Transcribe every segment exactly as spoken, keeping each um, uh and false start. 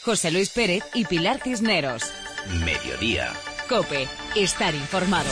José Luis Pérez y Pilar Cisneros. Mediodía. COPE. Estar informado.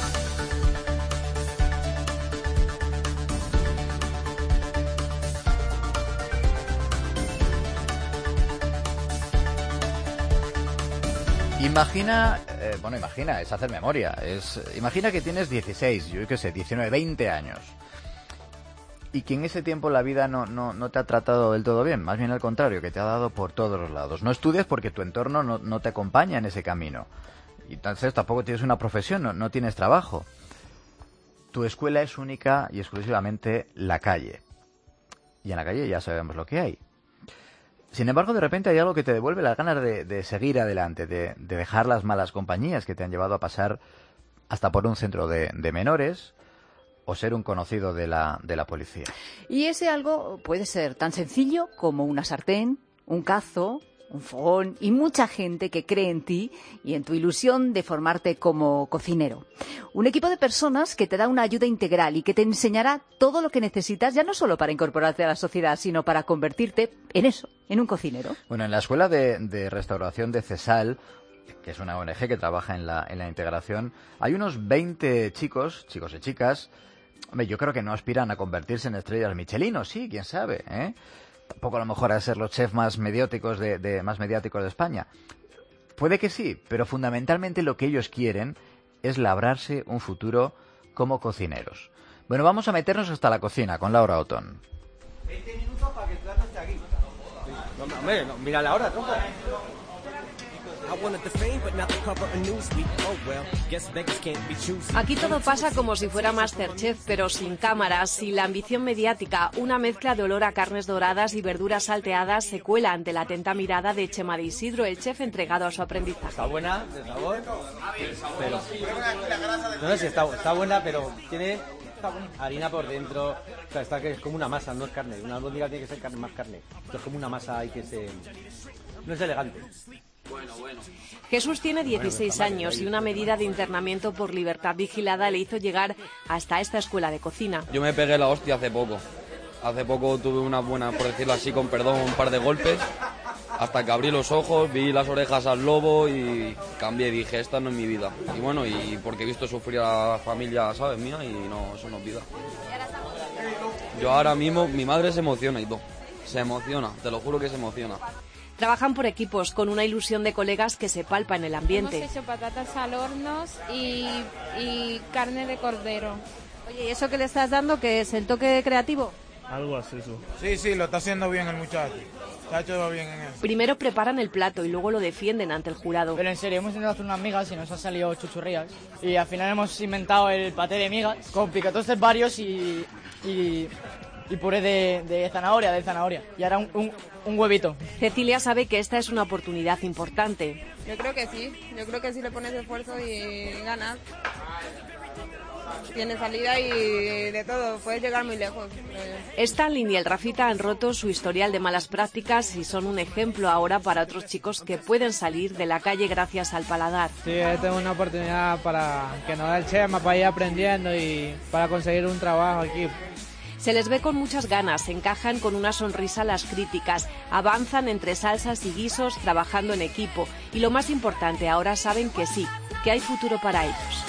Imagina, eh, bueno, imagina, es hacer memoria. Es, imagina que tienes dieciséis, yo qué sé, diecinueve, veinte años. Y que en ese tiempo la vida no, no, no te ha tratado del todo bien, más bien al contrario, que te ha dado por todos los lados. No estudias porque tu entorno no, no te acompaña en ese camino. Y entonces tampoco tienes una profesión, no, no tienes trabajo. Tu escuela es única y exclusivamente la calle. Y en la calle ya sabemos lo que hay. Sin embargo, de repente hay algo que te devuelve las ganas de, de seguir adelante, de, de dejar las malas compañías que te han llevado a pasar hasta por un centro de, de menores o ser un conocido de la, de la policía. Y ese algo puede ser tan sencillo como una sartén, un cazo, un fogón y mucha gente que cree en ti y en tu ilusión de formarte como cocinero. Un equipo de personas que te da una ayuda integral y que te enseñará todo lo que necesitas, ya no solo para incorporarte a la sociedad, sino para convertirte en eso, en un cocinero. Bueno, en la Escuela de, de Restauración de CESAL, que es una O N G que trabaja en la, en la integración, hay unos veinte chicos, chicos y chicas. Hombre, yo creo que no aspiran a convertirse en estrellas Michelin, o sí, quién sabe, ¿eh? Tampoco a lo mejor a ser los chefs más mediáticos de, de, más mediáticos de España. Puede que sí, pero fundamentalmente lo que ellos quieren es labrarse un futuro como cocineros. Bueno, vamos a meternos hasta la cocina con Laura Otón. veinte minutos para que el plato esté aquí. No, hombre, no, mira la hora, tronco. Aquí todo pasa como si fuera MasterChef, pero sin cámaras y la ambición mediática. Una mezcla de olor a carnes doradas y verduras salteadas se cuela ante la atenta mirada de Chema de Isidro, el chef entregado a su aprendizaje. Está buena, de sabor, pero... No sé si está, está buena, pero tiene harina por dentro. O sea, está que es como una masa, no es carne. Una albóndiga tiene que ser carne, más carne. Esto es como una masa ahí que se... No es elegante. Bueno, bueno. Jesús tiene dieciséis años y una medida de internamiento por libertad vigilada le hizo llegar hasta esta escuela de cocina. Yo me pegué la hostia hace poco. Hace poco tuve una buena, por decirlo así, con perdón, un par de golpes. Hasta que abrí los ojos, vi las orejas al lobo y cambié. Dije, esta no es mi vida. Y bueno, y porque he visto sufrir a la familia, ¿sabes? Mía, y no, eso no es vida. Yo ahora mismo, mi madre se emociona y todo. Se emociona, te lo juro que se emociona. Trabajan por equipos con una ilusión de colegas que se palpa en el ambiente. Hemos hecho patatas al horno y, y carne de cordero. Oye, ¿y eso que le estás dando qué es? ¿El toque creativo? Algo así, eso. Sí, sí, lo está haciendo bien el muchacho. Está hecho bien en eso. Primero preparan el plato y luego lo defienden ante el jurado. Pero en serio, hemos intentado hacer unas migas y nos han salido chuchurrías. Y al final hemos inventado el paté de migas con picotostes varios y... y... y puré de, de zanahoria, de zanahoria. Y ahora un, un, un huevito. Cecilia sabe que esta es una oportunidad importante. Yo creo que sí. Yo creo que si le pones esfuerzo y ganas, tiene salida y de todo. Puedes llegar muy lejos. Stanley y el Rafita han roto su historial de malas prácticas y son un ejemplo ahora para otros chicos que pueden salir de la calle gracias al paladar. Sí, esta es una oportunidad para que nos da el Chema para ir aprendiendo y para conseguir un trabajo aquí. Se les ve con muchas ganas, encajan con una sonrisa las críticas, avanzan entre salsas y guisos trabajando en equipo y lo más importante, ahora saben que sí, que hay futuro para ellos.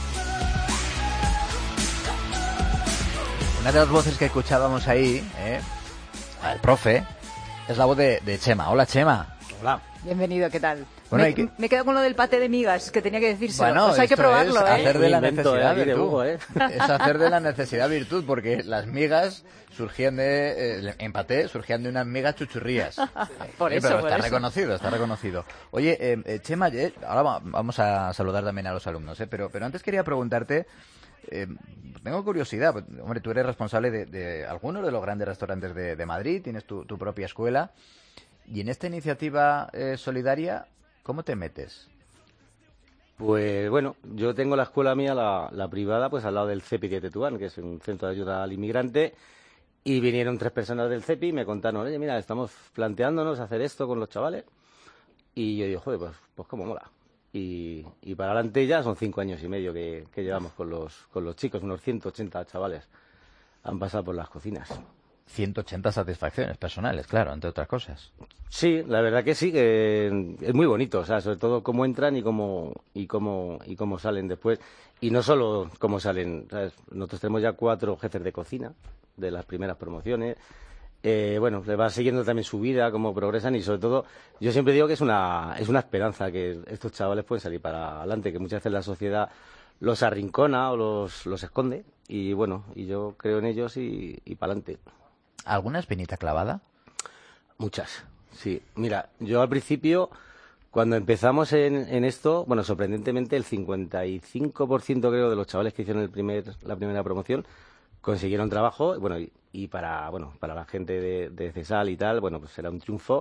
Una de las voces que escuchábamos ahí, ¿eh? al profe, es la voz de, de Chema. Hola, Chema. Hola. Bienvenido, ¿qué tal? Bueno, me, hay que... me quedo con lo del paté de migas, que tenía que decírselo. Bueno, pues hay que probarlo, es ¿eh? hacer de la invento, necesidad eh, virtud. de Hugo, ¿eh? Es hacer de la necesidad virtud, porque las migas surgían de... Eh, en paté surgían de unas migas chuchurrías. Por eh, eso, pero por está eso. reconocido, está reconocido. Oye, eh, eh, Chema, eh, ahora va, vamos a saludar también a los alumnos, ¿eh? Pero, pero antes quería preguntarte... Eh, tengo curiosidad, hombre, tú eres responsable de, de algunos de los grandes restaurantes de, de Madrid, tienes tu, tu propia escuela, y en esta iniciativa eh, solidaria, ¿cómo te metes? Pues bueno, yo tengo la escuela mía, la, la privada, pues al lado del CEPI de Tetuán, que es un centro de ayuda al inmigrante, y vinieron tres personas del CEPI y me contaron, oye, mira, estamos planteándonos hacer esto con los chavales, y yo digo, joder, pues, pues cómo mola. Y, y para adelante ya son cinco años y medio que, que llevamos con los, con los chicos, unos ciento ochenta chavales han pasado por las cocinas. ciento ochenta satisfacciones personales, claro, entre otras cosas. Sí, la verdad que sí, que es muy bonito, o sea, sobre todo cómo entran y cómo y cómo y cómo salen después. Y no solo cómo salen, ¿sabes? Nosotros tenemos ya cuatro jefes de cocina de las primeras promociones. Eh, bueno, le va siguiendo también su vida, cómo progresan y sobre todo, yo siempre digo que es una es una esperanza que estos chavales pueden salir para adelante, que muchas veces la sociedad los arrincona o los, los esconde y bueno, y yo creo en ellos y, y para adelante. ¿Alguna espinita clavada? Muchas, sí. Mira, yo al principio, cuando empezamos en, en esto, bueno, sorprendentemente el cincuenta y cinco por ciento creo de los chavales que hicieron el primer, la primera promoción consiguieron trabajo, bueno, y, y para bueno para la gente de, de CESAL y tal, bueno, pues era un triunfo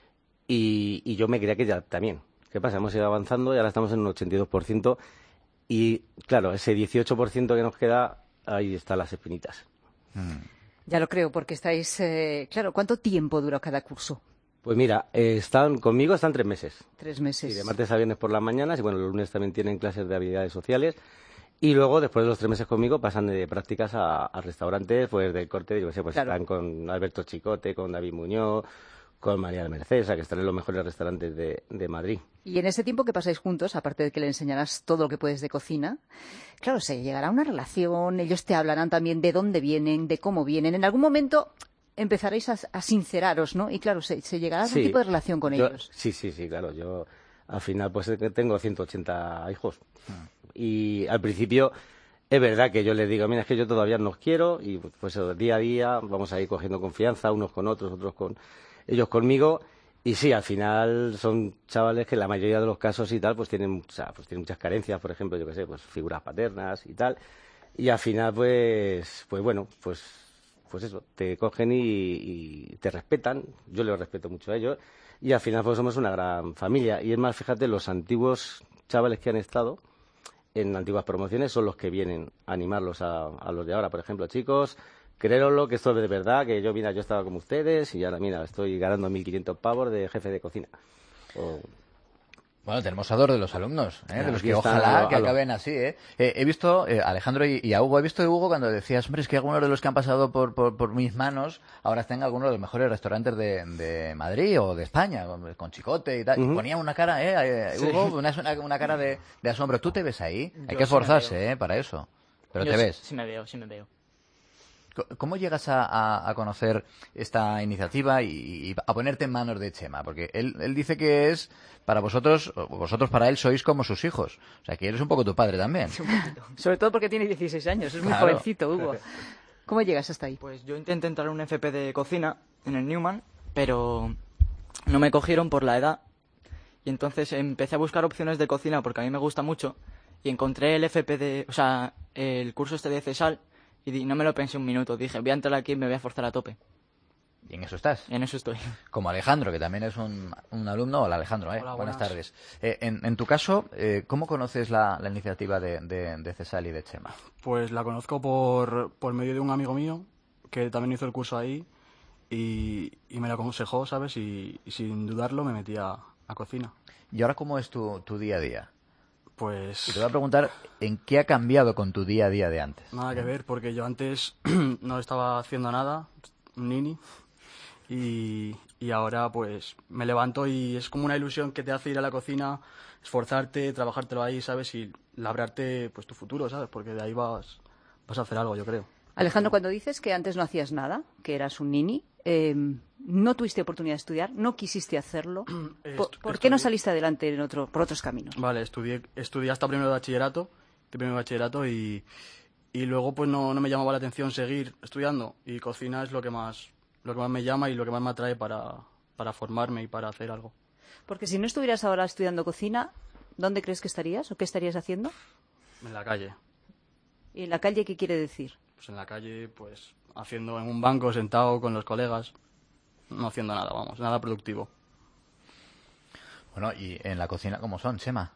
y, y yo me creía que ya también. ¿Qué pasa? Hemos ido avanzando y ahora estamos en un ochenta y dos por ciento y, claro, ese dieciocho por ciento que nos queda, ahí están las espinitas. Mm. Ya lo creo, porque estáis... Eh, claro, ¿cuánto tiempo dura cada curso? Pues mira, eh, están conmigo están tres meses. Tres meses. Sí, de martes a viernes por las mañanas y bueno, los lunes también tienen clases de habilidades sociales. Y luego, después de los tres meses conmigo, pasan de prácticas a, a restaurantes, pues del corte, yo qué sé, pues claro. Están con Alberto Chicote, con David Muñoz, con María de Mercedes, o sea, que están en los mejores restaurantes de, de Madrid. Y en ese tiempo que pasáis juntos, aparte de que le enseñarás todo lo que puedes de cocina, claro, se llegará a una relación, ellos te hablarán también de dónde vienen, de cómo vienen. En algún momento empezaréis a, a sinceraros, ¿no? Y claro, se, se llegará a algún sí, tipo de relación con yo, ellos. Sí, sí, sí, claro. Yo al final pues tengo ciento ochenta hijos. Y al principio es verdad que yo les digo, mira, es que yo todavía no os quiero y pues día a día vamos a ir cogiendo confianza unos con otros, otros con ellos conmigo. Y sí, al final son chavales que en la mayoría de los casos y tal, pues tienen, o sea, pues tienen muchas carencias, por ejemplo, yo qué sé, pues figuras paternas y tal. Y al final, pues, pues bueno, pues, pues eso, te cogen y, y te respetan. Yo les respeto mucho a ellos. Y al final, pues somos una gran familia. Y es más, fíjate, los antiguos chavales que han estado en antiguas promociones son los que vienen a animarlos a, a los de ahora. Por ejemplo, chicos, créeroslo que esto es de verdad, que yo, mira, yo estaba como ustedes y ahora, mira, estoy ganando mil quinientos pavos de jefe de cocina. O... Bueno, tenemos a dos de los alumnos, ¿eh? De los que Aquí están ojalá a lo- que a lo- acaben así, ¿eh? Eh, he visto, eh, Alejandro y, y a Hugo, he visto a Hugo cuando decías, hombre, es que algunos de los que han pasado por, por, por mis manos ahora están en algunos de los mejores restaurantes de, de Madrid o de España, con, con Chicote y tal. Ujú. Y ponía una cara, ¿eh? eh, Sí. Hugo, una, una, una cara de, de asombro. ¿Tú te ves ahí? Hay Yo que sí me esforzarse, veo. ¿eh? Para eso. Pero Yo te sí- ves. Sí me veo, sí me veo. ¿Cómo llegas a, a- a conocer esta iniciativa y, y a ponerte en manos de Chema? Porque él, él dice que es, para vosotros, o vosotros para él sois como sus hijos. O sea, que él es un poco tu padre también. Sobre todo porque tiene dieciséis años, es muy Claro. jovencito, Hugo. ¿Cómo llegas hasta ahí? Pues yo intenté entrar a un F P de cocina en el Newman, pero no me cogieron por la edad. Y entonces empecé a buscar opciones de cocina porque a mí me gusta mucho. Y encontré el F P de, o sea, el curso este de CESAL y di- no me lo pensé un minuto. Dije, voy a entrar aquí y me voy a forzar a tope. Y en eso estás. Y en eso estoy. Como Alejandro, que también es un, un alumno. Hola, Alejandro. ¿eh? Hola, buenas. buenas. tardes. Eh, en, en tu caso, eh, ¿cómo conoces la, la iniciativa de, de, de Cesal y de Chema? Pues la conozco por, por medio de un amigo mío que también hizo el curso ahí y, y me la aconsejó, ¿sabes? Y, y sin dudarlo me metí a, a cocina. ¿Y ahora cómo es tu, tu día a día? Pues Y te voy a preguntar, ¿en qué ha cambiado con tu día a día de antes? nada que ver, porque yo antes no estaba haciendo nada, un nini, y, y ahora pues me levanto y es como una ilusión que te hace ir a la cocina, esforzarte, trabajártelo ahí, ¿sabes? Y labrarte pues tu futuro, ¿sabes? Porque de ahí vas, vas a hacer algo, yo creo. Alejandro, cuando dices que antes no hacías nada, que eras un nini, eh, no tuviste oportunidad de estudiar, no quisiste hacerlo. ¿Por, Estu- por qué no estudié- saliste adelante en otro, por otros caminos? Vale, estudié, estudié hasta primero de bachillerato, de primero de bachillerato y, y luego pues no, no me llamaba la atención seguir estudiando y cocina es lo que más, lo que más me llama y lo que más me atrae para, para formarme y para hacer algo. Porque si no estuvieras ahora estudiando cocina, ¿dónde crees que estarías o qué estarías haciendo? En la calle. ¿Y en la calle qué quiere decir? Pues en la calle, pues haciendo en un banco, sentado con los colegas, no haciendo nada, vamos, nada productivo. Bueno, y en la cocina, ¿cómo son, Chema?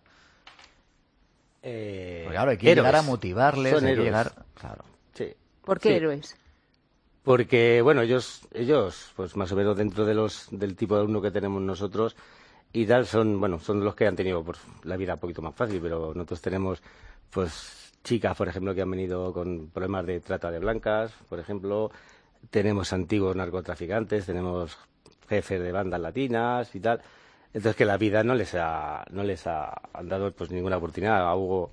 Eh, Porque claro, hay que héroes. llegar a motivarles, Son hay que héroes. llegar... Claro. Sí. ¿Por qué Sí. héroes? Porque, bueno, ellos, ellos, pues más o menos dentro de los, del tipo de alumno que tenemos nosotros y tal, son, bueno, son los que han tenido pues, la vida un poquito más fácil, pero nosotros tenemos, pues, chicas, por ejemplo, que han venido con problemas de trata de blancas, por ejemplo, tenemos antiguos narcotraficantes, tenemos jefes de bandas latinas y tal. Entonces que la vida no les ha no les ha han dado pues ninguna oportunidad. A Hugo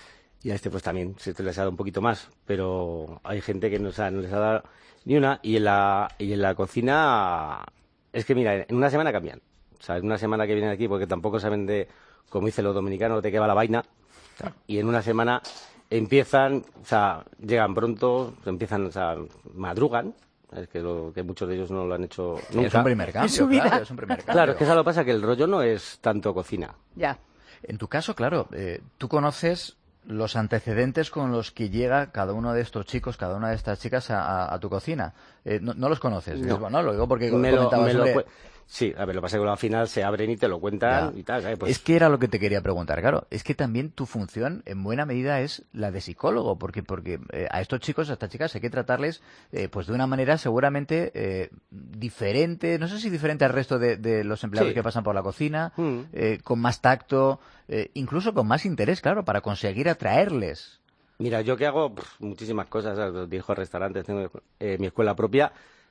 y a este pues también se les ha dado un poquito más, pero hay gente que no, o sea, no les ha dado ni una. Y en la y en la cocina es que mira, en una semana cambian. O sea, en una semana que vienen aquí porque tampoco saben de, como dicen los dominicanos, de qué va la vaina. O sea, y en una semana empiezan, o sea, llegan pronto, empiezan, o sea, madrugan. Es que, lo, que muchos de ellos no lo han hecho nunca. Es un primer cambio, claro, es un primer cambio. Claro, es que eso lo pasa que el rollo no es tanto cocina. Ya. En tu caso, claro, eh, tú conoces los antecedentes con los que llega cada uno de estos chicos, cada una de estas chicas a, a, a tu cocina. Eh, no, no los conoces. No. Bueno, lo digo porque me lo, comentabas me lo sobre... cu- Sí, a ver, lo que pasa es que al final se abren y te lo cuentan Ya. y tal. ¿sabes? Pues, Es que era lo que te quería preguntar, claro. Es que también tu función, en buena medida, es la de psicólogo, porque porque eh, a estos chicos, a estas chicas, hay que tratarles eh, pues de una manera seguramente eh, diferente, no sé si diferente al resto de, de los empleados Sí. que pasan por la cocina, Mm. eh, con más tacto, eh, incluso con más interés, claro, para conseguir atraerles. Mira, yo que hago pff, muchísimas cosas, ¿sabes? Dirijo restaurantes, tengo eh, mi escuela propia.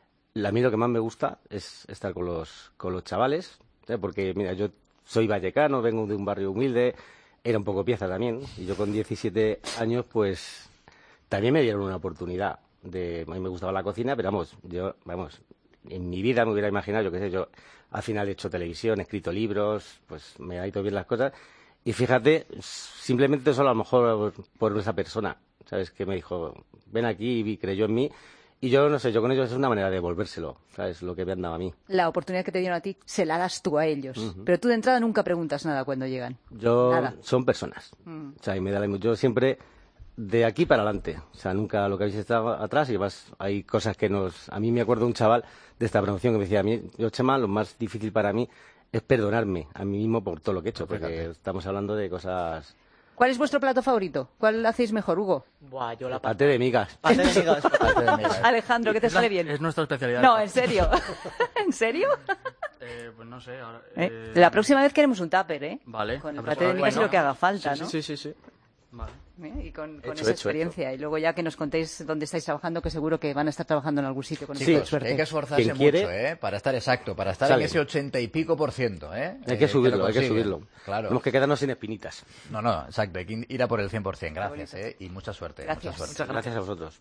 A mí lo que más me gusta es estar con los, con los chavales, ¿sabes? Porque, mira, yo soy vallecano, vengo de un barrio humilde, era un poco pieza también, y yo con diecisiete años, pues, también me dieron una oportunidad. De, a mí me gustaba la cocina, pero vamos, yo, vamos, en mi vida me hubiera imaginado, yo qué sé, yo al final he hecho televisión, he escrito libros, pues me ha ido bien las cosas, y fíjate, simplemente solo a lo mejor por esa persona, ¿sabes? Que me dijo, ven aquí y creyó en mí. Y yo, no sé, yo con ellos es una manera de devolvérselo, ¿sabes? Lo que me han dado a mí. La oportunidad que te dieron a ti se la das tú a ellos. Ujú. Pero tú de entrada nunca preguntas nada cuando llegan. Yo, Nada. son personas. Mm. O sea, y me da la, yo siempre de aquí para adelante. O sea, nunca lo que habéis estado atrás y más hay cosas que nos... A mí me acuerdo un chaval de esta promoción que me decía, a mí, yo, Chema, lo más difícil para mí es perdonarme a mí mismo por todo lo que he hecho, porque Fíjate. estamos hablando de cosas... ¿Cuál es vuestro plato favorito? ¿Cuál hacéis mejor, Hugo? Buah, yo la Pate de migas. Pate de migas. Parte de migas. Alejandro, ¿qué te Es la- sale bien? Es nuestra especialidad. No, en serio. ¿En serio? Eh, pues no sé, ahora... ¿Eh? eh, La próxima vez queremos un tupper, ¿eh? Vale. Con el la paté próxima de vez. migas y Bueno. lo que haga falta, ¿no? Sí, sí, sí. Vale. ¿Eh? Y con, con Hecho, esa hecho, experiencia. Y luego ya que nos contéis dónde estáis trabajando, que seguro que van a estar trabajando en algún sitio con Sí, esta Chicos, suerte. hay que esforzarse Quien mucho, quiere- ¿eh? Para estar exacto, para estar Sale. en ese ochenta y pico por ciento, ¿eh? Hay Eh, que subirlo, lo hay que consiguen. subirlo. Claro. Tenemos que quedarnos sin espinitas. No, no, exacto, hay que ir a por el cien por ciento. Gracias, ¿eh? Y mucha suerte. Gracias. Mucha suerte. Muchas gracias a vosotros.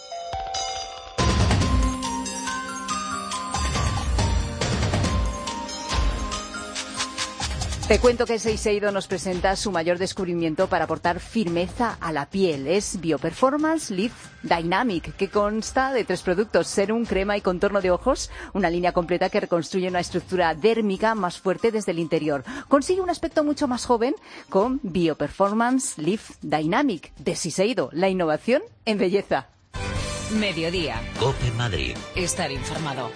Te cuento que Seiseiro nos presenta su mayor descubrimiento para aportar firmeza a la piel. Es Bioperformance Lift Dynamic, que consta de tres productos: serum, crema y contorno de ojos. Una línea completa que reconstruye una estructura dérmica más fuerte desde el interior. Consigue un aspecto mucho más joven con Bioperformance Lift Dynamic de Seiseiro. La innovación en belleza. Mediodía. Cope Madrid. Estar informado.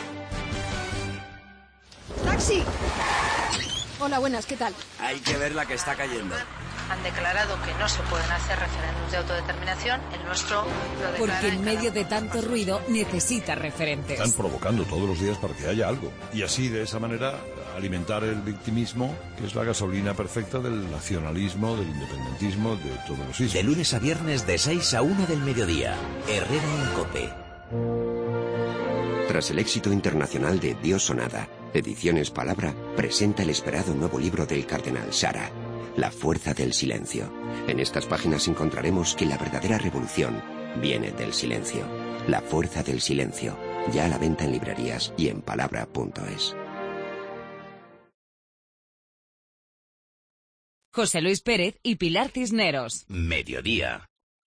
¡Taxi! Hola, buenas, ¿qué tal? Hay que ver la que está cayendo. Han declarado que no se pueden hacer referéndums de autodeterminación. El nuestro lo declara. Porque en medio de tanto ruido necesita referentes. Están provocando todos los días para que haya algo. Y así, de esa manera, alimentar el victimismo, que es la gasolina perfecta del nacionalismo, del independentismo, de todos los ismos. De lunes a viernes de seis a una del mediodía. Herrera en Cope. Tras el éxito internacional de Dios o nada, Ediciones Palabra presenta el esperado nuevo libro del cardenal Sara, La fuerza del silencio. En estas páginas encontraremos que la verdadera revolución viene del silencio. La fuerza del silencio, ya a la venta en librerías y en palabra punto es. José Luis Pérez y Pilar Cisneros. Mediodía.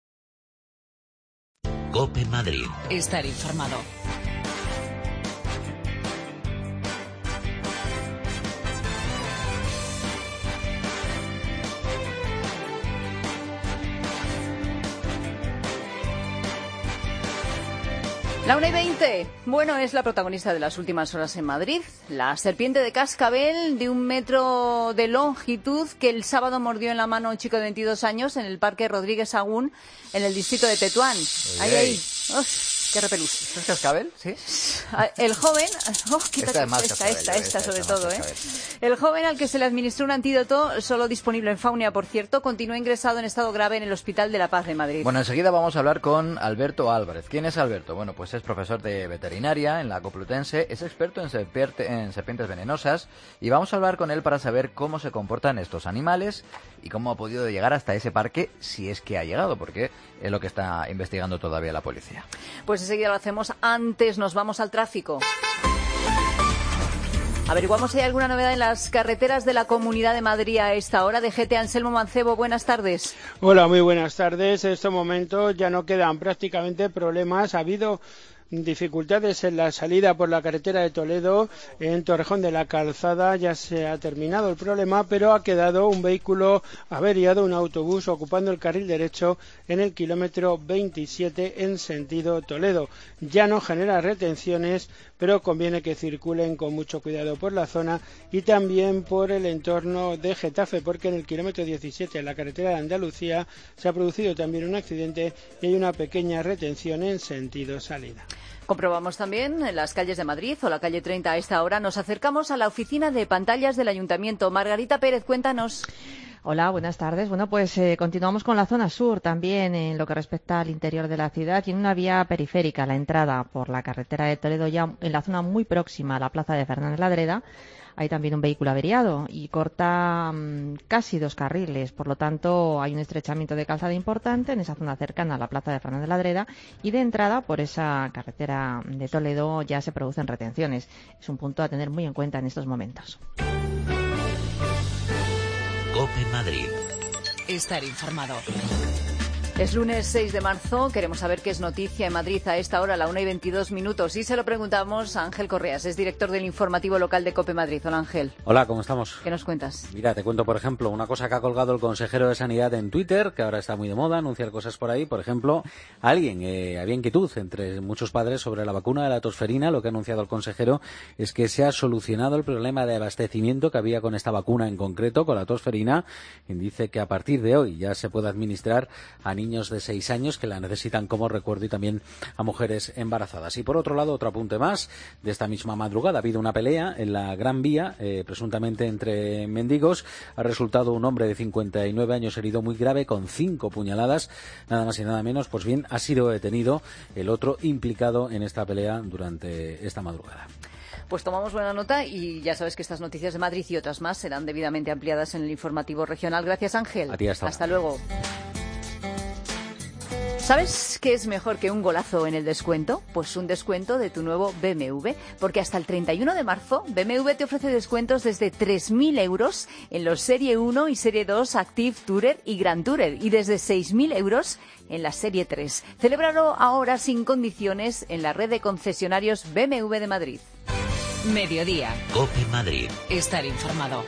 Cope Madrid. Estar informado. La una y veinte. Bueno, es la protagonista de las últimas horas en Madrid. La serpiente de cascabel de un metro de longitud que el sábado mordió en la mano a un chico de veintidós años en el Parque Rodríguez Sagún, en el distrito de Tetuán. Ahí, ahí. Uf. Qué repelús. ¿Esto es cascabel? Sí. El joven... Oh, quítate, esta es más esta, cascabel, esta, yo, esta, esta, sobre esta todo, más ¿eh? cascabel. El joven al que se le administró un antídoto, solo disponible en Faunia, por cierto, continúa ingresado en estado grave en el Hospital de la Paz de Madrid. Bueno, enseguida vamos a hablar con Alberto Álvarez. ¿Quién es Alberto? Bueno, pues es profesor de veterinaria en la Complutense, es experto en, serpiente, en serpientes venenosas y vamos a hablar con él para saber cómo se comportan estos animales y cómo ha podido llegar hasta ese parque, si es que ha llegado, porque es lo que está investigando todavía la policía. Pues enseguida lo hacemos. Antes nos vamos al tráfico. Averiguamos si hay alguna novedad en las carreteras de la Comunidad de Madrid a esta hora. De G T Anselmo Mancebo, buenas tardes. Hola, muy buenas tardes. En estos momentos ya no quedan prácticamente problemas. Ha habido dificultades en la salida por la carretera de Toledo, en Torrejón de la Calzada. Ya se ha terminado el problema, pero ha quedado un vehículo averiado, un autobús ocupando el carril derecho en el kilómetro veintisiete en sentido Toledo. Ya no genera retenciones, pero conviene que circulen con mucho cuidado por la zona y también por el entorno de Getafe, porque en el kilómetro diecisiete, en la carretera de Andalucía, se ha producido también un accidente y hay una pequeña retención en sentido salida. Comprobamos también en las calles de Madrid o la calle treinta a esta hora. Nos acercamos a la oficina de pantallas del Ayuntamiento. Margarita Pérez, cuéntanos. Hola, buenas tardes. Bueno, pues eh, continuamos con la zona sur también en lo que respecta al interior de la ciudad y en una vía periférica, la entrada por la carretera de Toledo, ya en la zona muy próxima a la plaza de Fernández Ladreda. Hay también un vehículo averiado y corta mmm, casi dos carriles. Por lo tanto, hay un estrechamiento de calzada importante en esa zona cercana a la plaza de Fernández Ladreda y de entrada por esa carretera de Toledo ya se producen retenciones. Es un punto a tener muy en cuenta en estos momentos. COPE Madrid. Estar informado. Es lunes seis de marzo, queremos saber qué es noticia en Madrid a esta hora, a la una y veintidós minutos, y se lo preguntamos a Ángel Correas, es director del informativo local de COPE Madrid. Hola, Ángel. Hola, ¿cómo estamos? ¿Qué nos cuentas? Mira, te cuento, por ejemplo, una cosa que ha colgado el consejero de Sanidad en Twitter, que ahora está muy de moda, anunciar cosas por ahí. Por ejemplo, alguien, eh, había inquietud entre muchos padres sobre la vacuna de la tosferina. Lo que ha anunciado el consejero es que se ha solucionado el problema de abastecimiento que había con esta vacuna en concreto, con la tosferina, y dice que a partir de hoy ya se puede administrar a niños niños de seis años que la necesitan como recuerdo y también a mujeres embarazadas. Y por otro lado, otro apunte más de esta misma madrugada. Ha habido una pelea en la Gran Vía, eh, presuntamente entre mendigos. Ha resultado un hombre de cincuenta y nueve años herido muy grave con cinco puñaladas, nada más y nada menos. Pues bien, ha sido detenido el otro implicado en esta pelea durante esta madrugada. Pues tomamos buena nota y ya sabes que estas noticias de Madrid y otras más serán debidamente ampliadas en el informativo regional. Gracias, Ángel. A ti, hasta, hasta luego. ¿Sabes qué es mejor que un golazo en el descuento? Pues un descuento de tu nuevo B M W, porque hasta el treinta y uno de marzo B M W te ofrece descuentos desde tres mil euros en los Serie uno y Serie dos Active Tourer y Grand Tourer y desde seis mil euros en la Serie tres. Celébralo ahora sin condiciones en la red de concesionarios B M W de Madrid. Mediodía. COPE Madrid. Estar informado.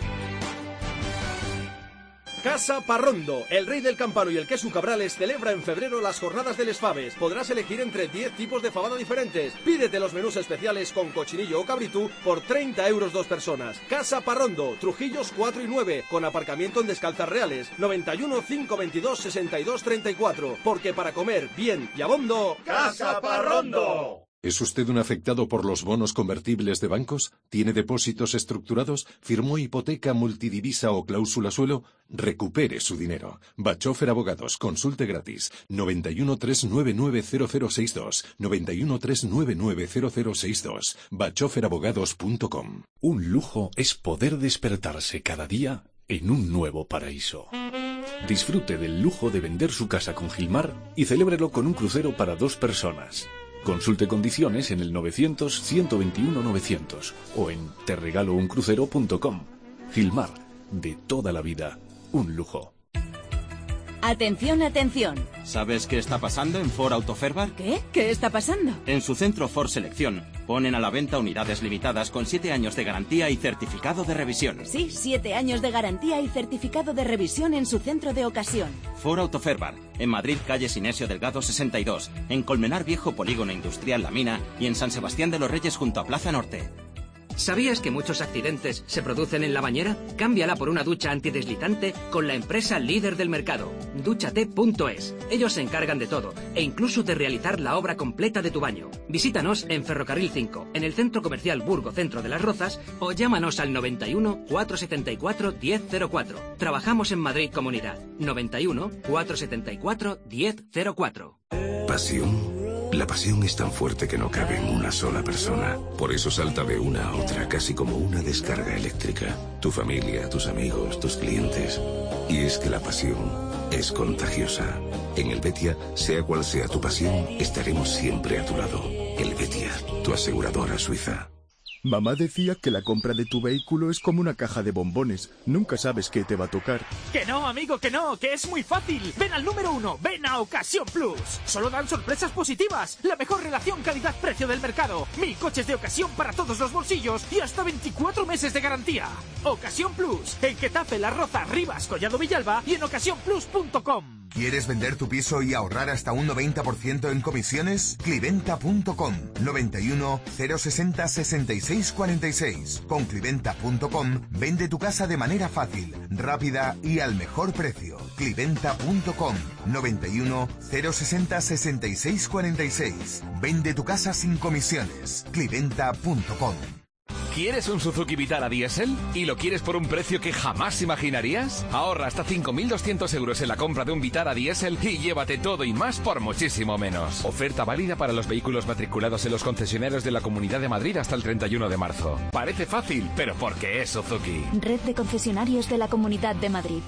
Casa Parrondo, el rey del campano y el queso Cabrales celebra en febrero las jornadas del Esfaves. Podrás elegir entre diez tipos de fabada diferentes. Pídete los menús especiales con cochinillo o cabritú por treinta euros dos personas. Casa Parrondo, Trujillos cuatro y nueve, con aparcamiento en Descalzas Reales, noventa y uno, cinco veintidós, sesenta y dos, treinta y cuatro. Porque para comer bien y a bondo, Casa Parrondo. ¿Es usted un afectado por los bonos convertibles de bancos? ¿Tiene depósitos estructurados? ¿Firmó hipoteca multidivisa o cláusula suelo? Recupere su dinero. Bachofer Abogados. Consulte gratis. noventa y uno, trescientos noventa y nueve, cero cero sesenta y dos. noventa y uno, trescientos noventa y nueve, cero cero sesenta y dos. bachofer abogados punto com. Un lujo es poder despertarse cada día en un nuevo paraíso. Disfrute del lujo de vender su casa con Gilmar y celébrelo con un crucero para dos personas. Consulte condiciones en el novecientos, ciento veintiuno, novecientos o en te regalo un crucero punto com. Gilmar, de toda la vida, un lujo. Atención, atención. ¿Sabes qué está pasando en Ford Autoferbar? ¿Qué? ¿Qué está pasando? En su centro Ford Selección ponen a la venta unidades limitadas con siete años de garantía y certificado de revisión. Sí, siete años de garantía y certificado de revisión en su centro de ocasión. Ford Autoferbar, en Madrid, calle Sinesio Delgado sesenta y dos, en Colmenar Viejo, Polígono Industrial La Mina y en San Sebastián de los Reyes junto a Plaza Norte. ¿Sabías que muchos accidentes se producen en la bañera? Cámbiala por una ducha antideslizante con la empresa líder del mercado, dúchate punto es. Ellos se encargan de todo e incluso de realizar la obra completa de tu baño. Visítanos en Ferrocarril cinco, en el Centro Comercial Burgo Centro de las Rozas, o llámanos al noventa y uno, cuatrocientos setenta y cuatro, diez cero cuatro. Trabajamos en Madrid Comunidad. noventa y uno, cuatrocientos setenta y cuatro, diez cero cuatro. ¿Pasión? La pasión es tan fuerte que no cabe en una sola persona. Por eso salta de una a otra, casi como una descarga eléctrica. Tu familia, tus amigos, tus clientes. Y es que la pasión es contagiosa. En Helvetia, sea cual sea tu pasión, estaremos siempre a tu lado. Helvetia, tu aseguradora suiza. Mamá decía que la compra de tu vehículo es como una caja de bombones. Nunca sabes qué te va a tocar. ¡Que no, amigo, que no! ¡Que es muy fácil! ¡Ven al número uno! ¡Ven a Ocasión Plus! Solo dan sorpresas positivas. La mejor relación calidad-precio del mercado. Mil coches de ocasión para todos los bolsillos y hasta veinticuatro meses de garantía. Ocasión Plus. En Getafe, Las Rozas, Rivas, Collado Villalba y en ocasión plus punto com. ¿Quieres vender tu piso y ahorrar hasta un noventa por ciento en comisiones? Cliventa punto com. noventa y uno, cero sesenta, sesenta y seis cuarenta y seis. Con Cliventa punto com vende tu casa de manera fácil, rápida y al mejor precio. Cliventa punto com. noventa y uno, cero sesenta, sesenta y seis cuarenta y seis. Vende tu casa sin comisiones. Cliventa punto com. ¿Quieres un Suzuki Vitara diésel? ¿Y lo quieres por un precio que jamás imaginarías? Ahorra hasta cinco mil doscientos euros en la compra de un Vitara diésel y llévate todo y más por muchísimo menos. Oferta válida para los vehículos matriculados en los concesionarios de la Comunidad de Madrid hasta el treinta y uno de marzo. Parece fácil, pero porque es Suzuki. Red de concesionarios de la Comunidad de Madrid.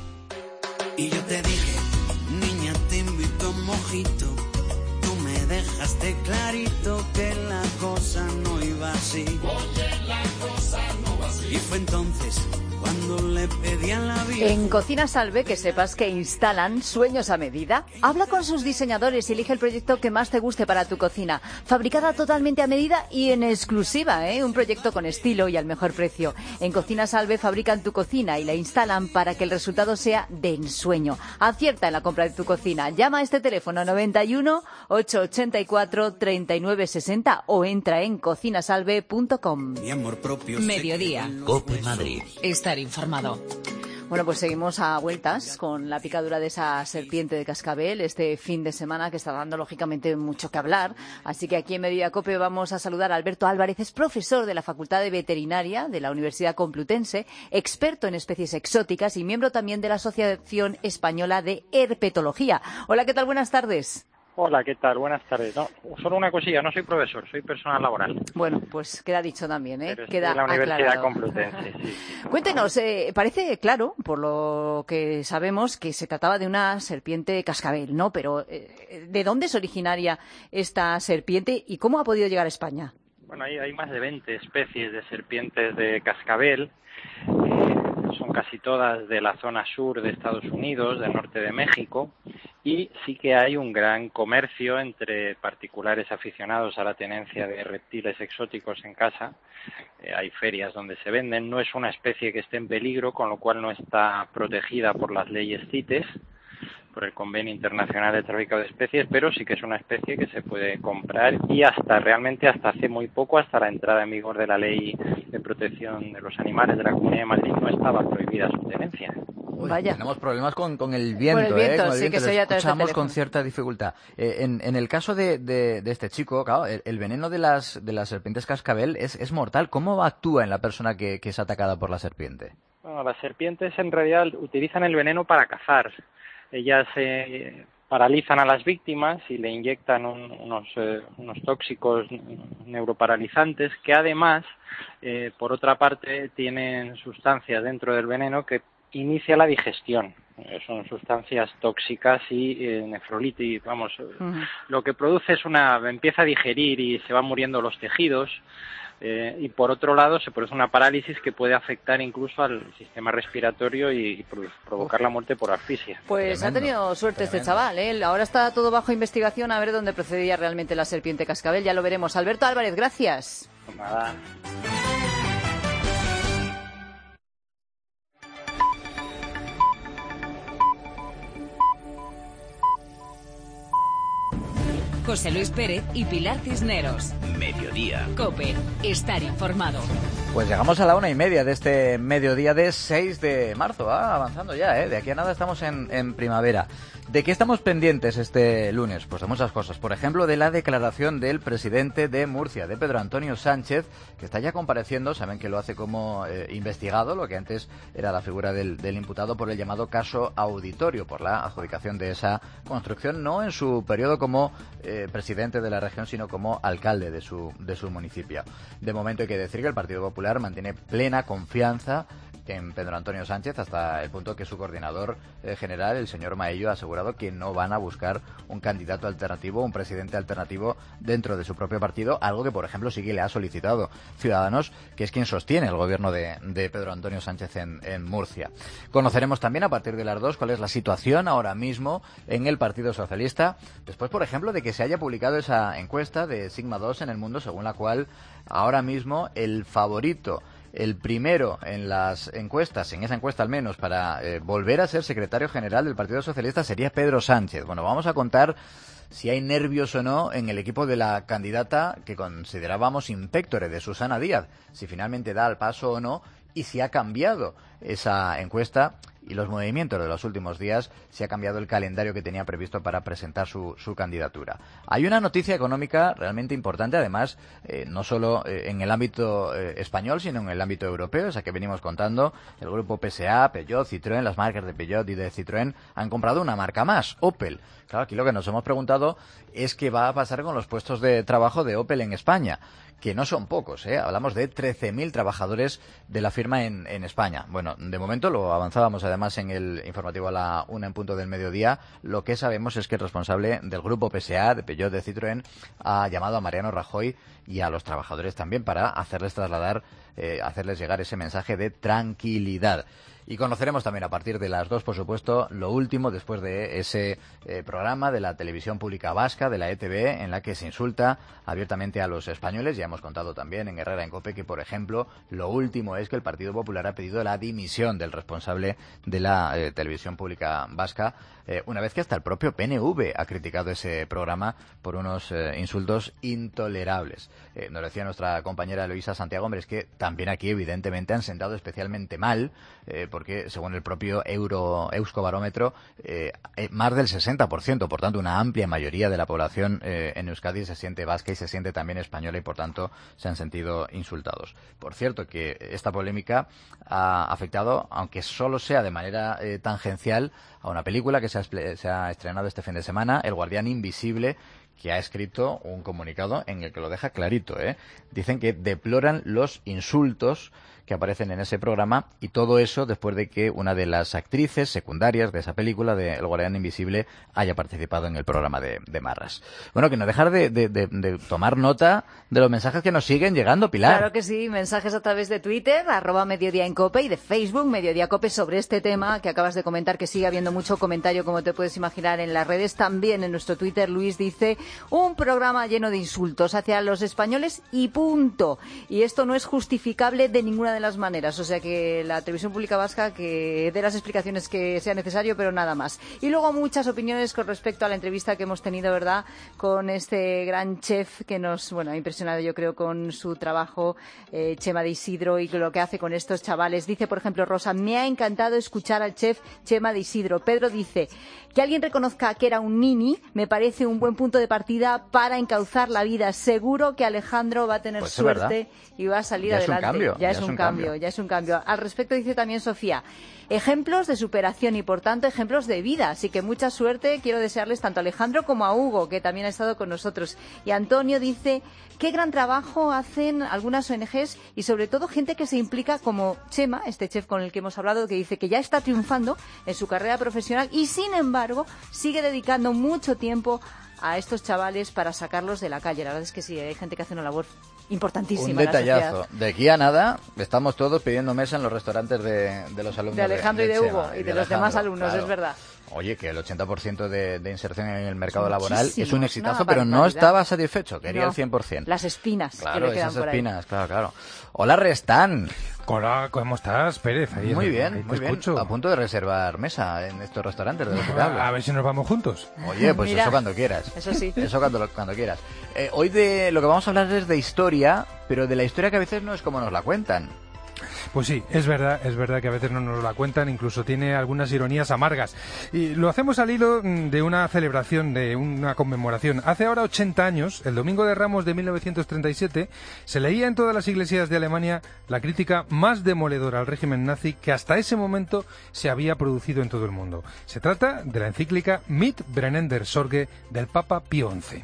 Y yo te dije, niña, te invito a un mojito. Tú me dejaste clarito que la cosa no iba así. Oye, la cosa no va así. Y fue entonces cuando le pedían la vida. En Cocina Salve, que sepas que instalan sueños a medida. Habla con sus diseñadores y elige el proyecto que más te guste para tu cocina. Fabricada totalmente a medida y en exclusiva, ¿eh? Un proyecto con estilo y al mejor precio. En Cocina Salve fabrican tu cocina y la instalan para que el resultado sea de ensueño. Acierta en la compra de tu cocina. Llama a este teléfono noventa y uno, ochocientos ochenta y cuatro, treinta y nueve sesenta o entra en cocina salve punto com. Mi amor propio. Mediodía. Cope Madrid. Estar informado. Bueno, pues seguimos a vueltas con la picadura de esa serpiente de cascabel este fin de semana que está dando lógicamente mucho que hablar. Así que aquí en Mediodía Cope vamos a saludar a Alberto Álvarez, es profesor de la Facultad de Veterinaria de la Universidad Complutense, experto en especies exóticas y miembro también de la Asociación Española de Herpetología. Hola, ¿qué tal? Buenas tardes. Hola, ¿qué tal? Buenas tardes. No, solo una cosilla, no soy profesor, soy personal laboral. Bueno, pues queda dicho también, ¿eh? Pero queda en la Universidad aclarado. Complutense, sí, sí. Cuéntenos, eh, parece claro, por lo que sabemos, que se trataba de una serpiente cascabel, ¿no? Pero, eh, ¿de dónde es originaria esta serpiente y cómo ha podido llegar a España? Bueno, hay, hay más de veinte especies de serpientes de cascabel. Eh, son casi todas de la zona sur de Estados Unidos, del norte de México, y sí que hay un gran comercio entre particulares aficionados a la tenencia de reptiles exóticos en casa. Eh, hay ferias donde se venden. No es una especie que esté en peligro, con lo cual no está protegida por las leyes CITES, por el Convenio Internacional de Tráfico de Especies, pero sí que es una especie que se puede comprar y hasta realmente hasta hace muy poco, hasta la entrada en vigor de la Ley de Protección de los Animales de la Comunidad de Madrid, no estaba prohibida su tenencia. Uy, Vaya. Tenemos problemas con, con el viento, Con el viento, ¿eh? Con el sí, viento, que se lo oye a través del escuchamos teléfono. con cierta dificultad. Eh, en, en el caso de, de, de este chico, claro, el, el veneno de las, de las serpientes cascabel es, es mortal. ¿Cómo actúa en la persona que, que es atacada por la serpiente? Bueno, las serpientes en realidad utilizan el veneno para cazar. Ellas eh, paralizan a las víctimas y le inyectan un, unos, eh, unos tóxicos neuroparalizantes que además, eh, por otra parte, tienen sustancias dentro del veneno que inicia la digestión. Eh, son sustancias tóxicas y eh, nefrolitis, vamos, uh-huh. Lo que produce es una, empieza a digerir y se van muriendo los tejidos. Eh, y por otro lado se produce una parálisis que puede afectar incluso al sistema respiratorio y, y provocar la muerte por asfixia. Pues tremendo, ha tenido suerte tremendo. Este chaval, ¿eh? Ahora está todo bajo investigación a ver dónde procedía realmente la serpiente cascabel, ya lo veremos. Alberto Álvarez, gracias. Pues nada. José Luis Pérez y Pilar Cisneros. Mediodía. COPE. Estar informado. Pues llegamos a la una y media de este mediodía de seis de marzo, ah, avanzando ya, ¿eh? De aquí a nada estamos en, en primavera. ¿De qué estamos pendientes este lunes? Pues de muchas cosas. Por ejemplo, de la declaración del presidente de Murcia, de Pedro Antonio Sánchez, que está ya compareciendo. Saben que lo hace como eh, investigado, lo que antes era la figura del, del imputado por el llamado caso Auditorio, por la adjudicación de esa construcción, no en su periodo como eh, presidente de la región, sino como alcalde de su, de su municipio. De momento hay que decir que el Partido Popular mantiene plena confianza en Pedro Antonio Sánchez, hasta el punto que su coordinador eh, general, el señor Maello, ha asegurado que no van a buscar un candidato alternativo, un presidente alternativo dentro de su propio partido, algo que, por ejemplo, sí que le ha solicitado Ciudadanos, que es quien sostiene el gobierno de, de Pedro Antonio Sánchez en, en Murcia. Conoceremos también a partir de las dos cuál es la situación ahora mismo en el Partido Socialista, después, por ejemplo, de que se haya publicado esa encuesta de Sigma dos en El Mundo, según la cual ahora mismo el favorito, el primero en las encuestas, en esa encuesta al menos, para eh, volver a ser secretario general del Partido Socialista sería Pedro Sánchez. Bueno, vamos a contar si hay nervios o no en el equipo de la candidata que considerábamos impectore, de Susana Díaz, si finalmente da el paso o no, y si ha cambiado esa encuesta y los movimientos de los últimos días, si ha cambiado el calendario que tenía previsto para presentar su, su candidatura. Hay una noticia económica realmente importante, además, eh, no solo eh, en el ámbito eh, español, sino en el ámbito europeo, esa que venimos contando. El grupo P S A, Peugeot, Citroën, las marcas de Peugeot y de Citroën han comprado una marca más, Opel. Claro, aquí lo que nos hemos preguntado es qué va a pasar con los puestos de trabajo de Opel en España, que no son pocos, ¿eh? Hablamos de trece mil trabajadores de la firma en, en España. Bueno, de momento lo avanzábamos además en el informativo a la una en punto del mediodía. Lo que sabemos es que el responsable del grupo P S A, de Peugeot, de Citroën, ha llamado a Mariano Rajoy y a los trabajadores también para hacerles trasladar, eh, hacerles llegar ese mensaje de tranquilidad. Y conoceremos también a partir de las dos, por supuesto, lo último después de ese eh, programa de la televisión pública vasca, de la E T V, en la que se insulta abiertamente a los españoles. Ya hemos contado también en Herrera en COPE que, por ejemplo, lo último es que el Partido Popular ha pedido la dimisión del responsable de la eh, televisión pública vasca, eh, una vez que hasta el propio P N V ha criticado ese programa por unos eh, insultos intolerables. Eh, nos decía nuestra compañera Luisa Santiago, hombre, es que también aquí evidentemente han sentado especialmente mal, eh, porque según el propio Euro Euskobarómetro, eh, más del sesenta por ciento, por tanto una amplia mayoría de la población eh, en Euskadi se siente vasca y se siente también española y por tanto se han sentido insultados. Por cierto, que esta polémica ha afectado, aunque solo sea de manera eh, tangencial, a una película que se ha, se ha estrenado este fin de semana, El Guardián Invisible, que ha escrito un comunicado en el que lo deja clarito, ¿eh? Dicen que deploran los insultos que aparecen en ese programa, y todo eso después de que una de las actrices secundarias de esa película, de El Guardián Invisible, haya participado en el programa de, de Marras. Bueno, que no dejar de, de, de, de tomar nota de los mensajes que nos siguen llegando, Pilar. Claro que sí, mensajes a través de Twitter, arroba Mediodía en Cope, y de Facebook, Mediodía Cope, sobre este tema que acabas de comentar, que sigue habiendo mucho comentario, como te puedes imaginar, en las redes. También en nuestro Twitter, Luis dice, un programa lleno de insultos hacia los españoles y punto. Y esto no es justificable de ninguna de las maneras, o sea que la televisión pública vasca que dé las explicaciones que sea necesario, pero nada más. Y luego muchas opiniones con respecto a la entrevista que hemos tenido, ¿verdad?, con este gran chef que nos, bueno, ha impresionado, yo creo, con su trabajo, eh, Chema de Isidro, y lo que hace con estos chavales. Dice, por ejemplo, Rosa, me ha encantado escuchar al chef Chema de Isidro. Pedro dice, que alguien reconozca que era un nini me parece un buen punto de partida para encauzar la vida. Seguro que Alejandro va a tener pues suerte y va a salir ya adelante. Es un cambio, ya, ya es, es un, un cambio, cambio, ya es un cambio. Al respecto dice también Sofía, ejemplos de superación y, por tanto, ejemplos de vida. Así que mucha suerte quiero desearles tanto a Alejandro como a Hugo, que también ha estado con nosotros. Y Antonio dice, qué gran trabajo hacen algunas O N Ges y, sobre todo, gente que se implica como Chema, este chef con el que hemos hablado, que dice que ya está triunfando en su carrera profesional y, sin embargo, sigue dedicando mucho tiempo a estos chavales para sacarlos de la calle. La verdad es que sí, hay gente que hace una labor importantísima. Un detallazo. De aquí a nada, estamos todos pidiendo mesa en los restaurantes de, de los alumnos. De Alejandro de, de y de Hugo, Chema, y de, de los demás alumnos, claro. Es verdad. Oye, que el ochenta por ciento de, de inserción en el mercado laboral Muchísimo, es un exitazo, una pero no barbaridad. estaba satisfecho, quería No, el cien por ciento. Las espinas Claro, que le quedan esas por ahí. espinas, claro, claro. Hola, Restán. Hola, ¿cómo estás, Pérez? Ahí Muy ahí bien, te muy bien. escucho. A punto de reservar mesa en estos restaurantes de los que te hablo. A ver si nos vamos juntos. Oye, pues Mira, eso cuando quieras. eso sí. Eso cuando, cuando quieras. Eh, hoy de lo que vamos a hablar es de historia, pero de la historia que a veces no es como nos la cuentan. Pues sí, es verdad, es verdad que a veces no nos la cuentan, incluso tiene algunas ironías amargas. Y lo hacemos al hilo de una celebración, de una conmemoración. Hace ahora ochenta años, el Domingo de Ramos de mil novecientos treinta y siete, se leía en todas las iglesias de Alemania la crítica más demoledora al régimen nazi que hasta ese momento se había producido en todo el mundo. Se trata de la encíclica Mit brennender Sorge del Papa Pío once.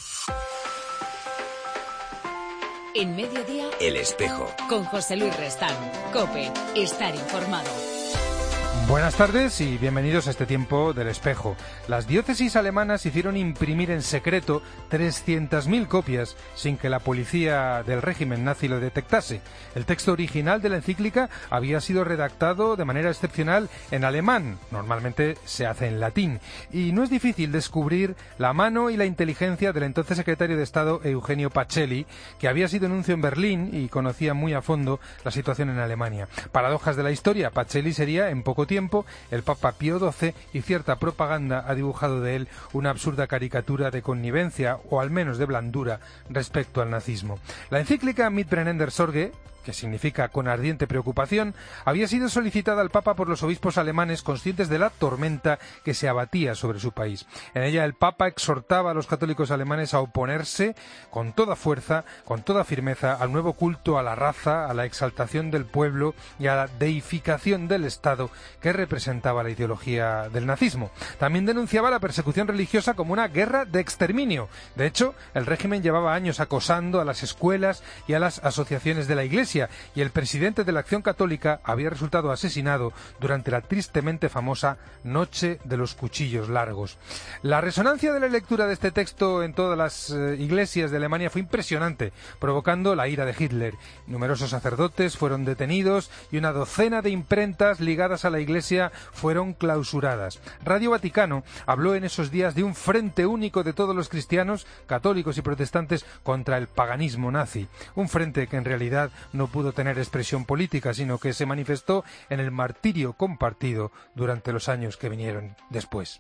En Mediodía, El Espejo. con José Luis Restán. COPE. Estar informado. Buenas tardes y bienvenidos a este tiempo del Espejo. Las diócesis alemanas hicieron imprimir en secreto trescientas mil copias sin que la policía del régimen nazi lo detectase. El texto original de la encíclica había sido redactado de manera excepcional en alemán, normalmente se hace en latín, y no es difícil descubrir la mano y la inteligencia del entonces secretario de Estado Eugenio Pacelli, que había sido nuncio en Berlín y conocía muy a fondo la situación en Alemania. Paradojas de la historia, Pacelli sería en poco tiempo el Papa Pío doce y cierta propaganda ha dibujado de él una absurda caricatura de connivencia o al menos de blandura respecto al nazismo. La encíclica Mit brennender Sorge, que significa con ardiente preocupación, había sido solicitada al Papa por los obispos alemanes conscientes de la tormenta que se abatía sobre su país. En ella el Papa exhortaba a los católicos alemanes a oponerse con toda fuerza, con toda firmeza, al nuevo culto a la raza, a la exaltación del pueblo y a la deificación del Estado que representaba la ideología del nazismo. También denunciaba la persecución religiosa como una guerra de exterminio. De hecho, el régimen llevaba años acosando a las escuelas y a las asociaciones de la Iglesia, y el presidente de la Acción Católica había resultado asesinado durante la tristemente famosa Noche de los Cuchillos Largos. La resonancia de la lectura de este texto en todas las eh, iglesias de Alemania fue impresionante, provocando la ira de Hitler. Numerosos sacerdotes fueron detenidos y una docena de imprentas ligadas a la Iglesia fueron clausuradas. Radio Vaticano habló en esos días de un frente único de todos los cristianos, católicos y protestantes contra el paganismo nazi. Un frente que en realidad no pudo tener expresión política, sino que se manifestó en el martirio compartido durante los años que vinieron después.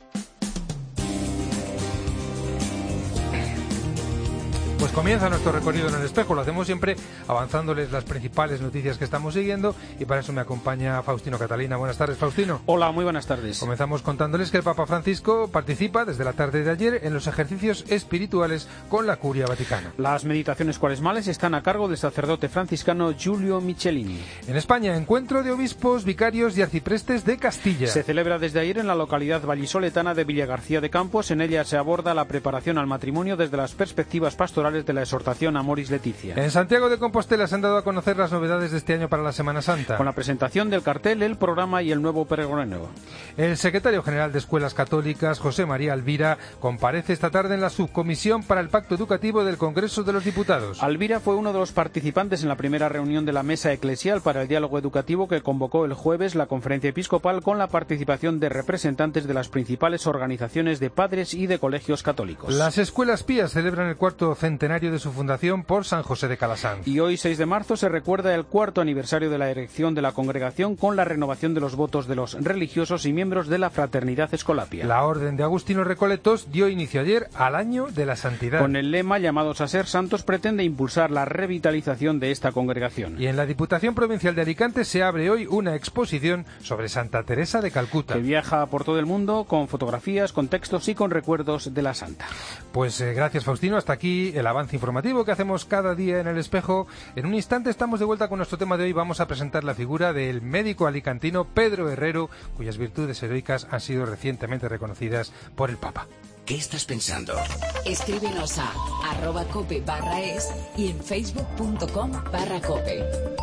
Pues comienza nuestro recorrido en el Espejo. Lo hacemos siempre avanzándoles las principales noticias que estamos siguiendo y para eso me acompaña Faustino Catalina. Buenas tardes, Faustino. Hola, muy buenas tardes. Comenzamos contándoles que el Papa Francisco participa desde la tarde de ayer en los ejercicios espirituales con la Curia Vaticana. Las meditaciones cuaresmales están a cargo del sacerdote franciscano Giulio Michelini. En España, encuentro de obispos, vicarios y arciprestes de Castilla. Se celebra desde ayer en la localidad vallisoletana de Villagarcía de Campos. En ella se aborda la preparación al matrimonio desde las perspectivas pastorales de la exhortación Amoris Laetitia. En Santiago de Compostela se han dado a conocer las novedades de este año para la Semana Santa. Con la presentación del cartel, el programa y el nuevo pregonero. El secretario general de Escuelas Católicas, José María Alvira, comparece esta tarde en la subcomisión para el Pacto Educativo del Congreso de los Diputados. Alvira fue uno de los participantes en la primera reunión de la Mesa Eclesial para el Diálogo Educativo que convocó el jueves la Conferencia Episcopal con la participación de representantes de las principales organizaciones de padres y de colegios católicos. Las Escuelas Pías celebran el cuarto centenario de su fundación por San José de Calasanz. Y hoy, seis de marzo, se recuerda el cuarto aniversario de la erección de la congregación con la renovación de los votos de los religiosos y miembros de la Fraternidad Escolapia. La Orden de Agustinos Recoletos dio inicio ayer al Año de la Santidad. Con el lema llamados a ser santos pretende impulsar la revitalización de esta congregación. Y en la Diputación Provincial de Alicante se abre hoy una exposición sobre Santa Teresa de Calcuta. Que viaja por todo el mundo con fotografías, con textos y con recuerdos de la santa. Pues eh, gracias, Faustino. Hasta aquí el avance informativo que hacemos cada día en el Espejo. En un instante estamos de vuelta con nuestro tema de hoy. Vamos a presentar la figura del médico alicantino Pedro Herrero, cuyas virtudes heroicas han sido recientemente reconocidas por el Papa. ¿Qué estás pensando? Escríbenos a arroba cope barra es y en facebook punto com barra cope.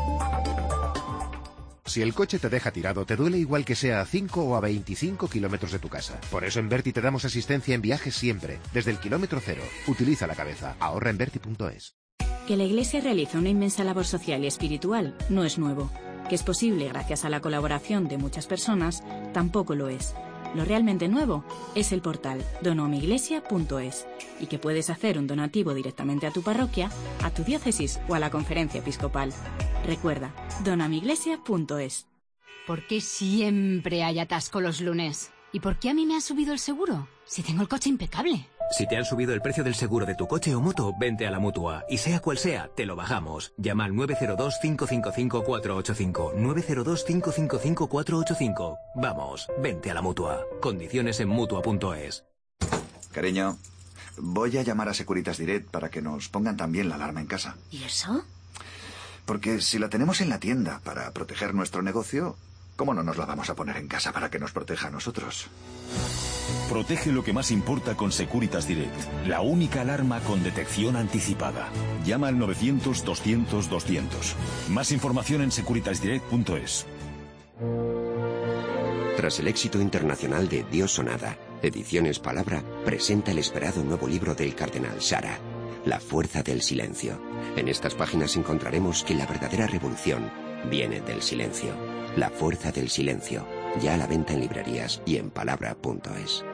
Si el coche te deja tirado, te duele igual que sea a cinco o a veinticinco kilómetros de tu casa. Por eso en Verti te damos asistencia en viajes siempre, desde el kilómetro cero. Utiliza la cabeza. Ahorra en verti punto es. Que la Iglesia realiza una inmensa labor social y espiritual no es nuevo. Que es posible gracias a la colaboración de muchas personas, tampoco lo es. Lo realmente nuevo es el portal donomiglesia punto es y que puedes hacer un donativo directamente a tu parroquia, a tu diócesis o a la conferencia episcopal. Recuerda, donomiglesia punto es. ¿Por qué siempre hay atasco los lunes? ¿Y por qué a mí me ha subido el seguro? Si tengo el coche impecable. Si te han subido el precio del seguro de tu coche o moto, vente a la Mutua. Y sea cual sea, te lo bajamos. Llama al nueve cero dos, cinco cinco cinco, cuatro ocho cinco. nueve cero dos, cinco cinco cinco, cuatro ocho cinco. Vamos, vente a la Mutua. Condiciones en Mutua punto es. Cariño, voy a llamar a Securitas Direct para que nos pongan también la alarma en casa. ¿Y eso? Porque si la tenemos en la tienda para proteger nuestro negocio, ¿cómo no nos la vamos a poner en casa para que nos proteja a nosotros? Protege lo que más importa con Securitas Direct, la única alarma con detección anticipada. Llama al novecientos, doscientos, doscientos. Más información en securitas direct punto es. Tras el éxito internacional de Dios o nada, Ediciones Palabra presenta el esperado nuevo libro del cardenal Sara, La fuerza del silencio. En estas páginas encontraremos que la verdadera revolución viene del silencio. La fuerza del silencio, ya a la venta en librerías y en palabra punto es.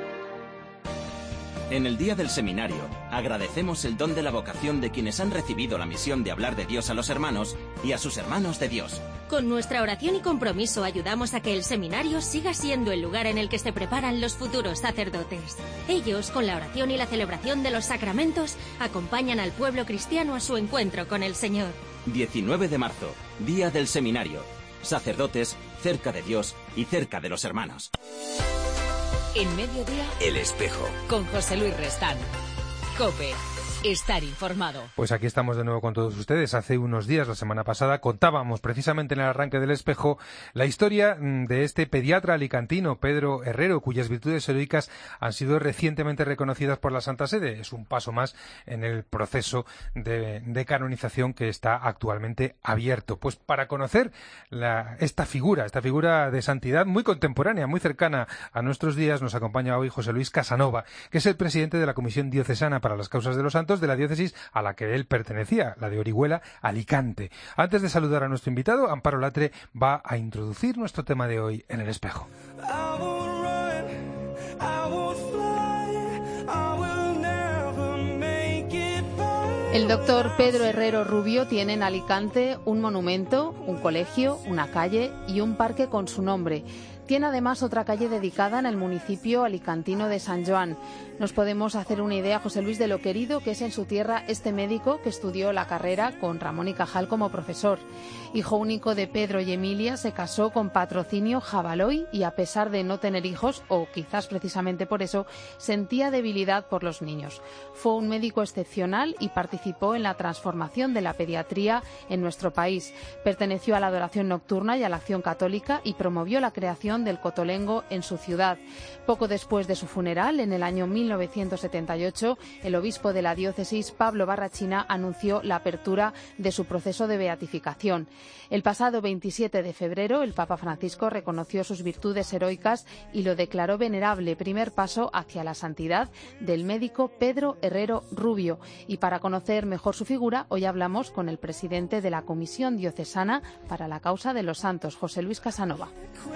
En el Día del Seminario, agradecemos el don de la vocación de quienes han recibido la misión de hablar de Dios a los hermanos y a sus hermanos de Dios. Con nuestra oración y compromiso ayudamos a que el seminario siga siendo el lugar en el que se preparan los futuros sacerdotes. Ellos, con la oración y la celebración de los sacramentos, acompañan al pueblo cristiano a su encuentro con el Señor. diecinueve de marzo, Día del Seminario. Sacerdotes cerca de Dios y cerca de los hermanos. En Mediodía, El Espejo. Con José Luis Restán. COPE. Estar informado. Pues aquí estamos de nuevo con todos ustedes. Hace unos días, la semana pasada, contábamos precisamente en el arranque del Espejo la historia de este pediatra alicantino, Pedro Herrero, cuyas virtudes heroicas han sido recientemente reconocidas por la Santa Sede. Es un paso más en el proceso de, de canonización que está actualmente abierto. Pues para conocer la, esta figura, esta figura de santidad muy contemporánea, muy cercana a nuestros días, nos acompaña hoy José Luis Casanova, que es el presidente de la Comisión Diocesana para las Causas de los Santos de la diócesis a la que él pertenecía, la de Orihuela, Alicante. Antes de saludar a nuestro invitado, Amparo Latre va a introducir nuestro tema de hoy en el Espejo. El doctor Pedro Herrero Rubio tiene en Alicante un monumento, un colegio, una calle y un parque con su nombre. Tiene además otra calle dedicada en el municipio alicantino de San Joan. Nos podemos hacer una idea, José Luis, de lo querido que es en su tierra este médico que estudió la carrera con Ramón y Cajal como profesor. Hijo único de Pedro y Emilia, se casó con Patrocinio Jabaloy y a pesar de no tener hijos, o quizás precisamente por eso, sentía debilidad por los niños. Fue un médico excepcional y participó en la transformación de la pediatría en nuestro país. Perteneció a la adoración nocturna y a la acción católica y promovió la creación del cotolengo en su ciudad. Poco después de su funeral, en el año mil novecientos setenta y ocho, el obispo de la diócesis, Pablo Barrachina, anunció la apertura de su proceso de beatificación. El pasado veintisiete de febrero, el Papa Francisco reconoció sus virtudes heroicas y lo declaró venerable, primer paso hacia la santidad del médico Pedro Herrero Rubio. Y para conocer mejor su figura, hoy hablamos con el presidente de la Comisión Diocesana para la Causa de los Santos, José Luis Casanova.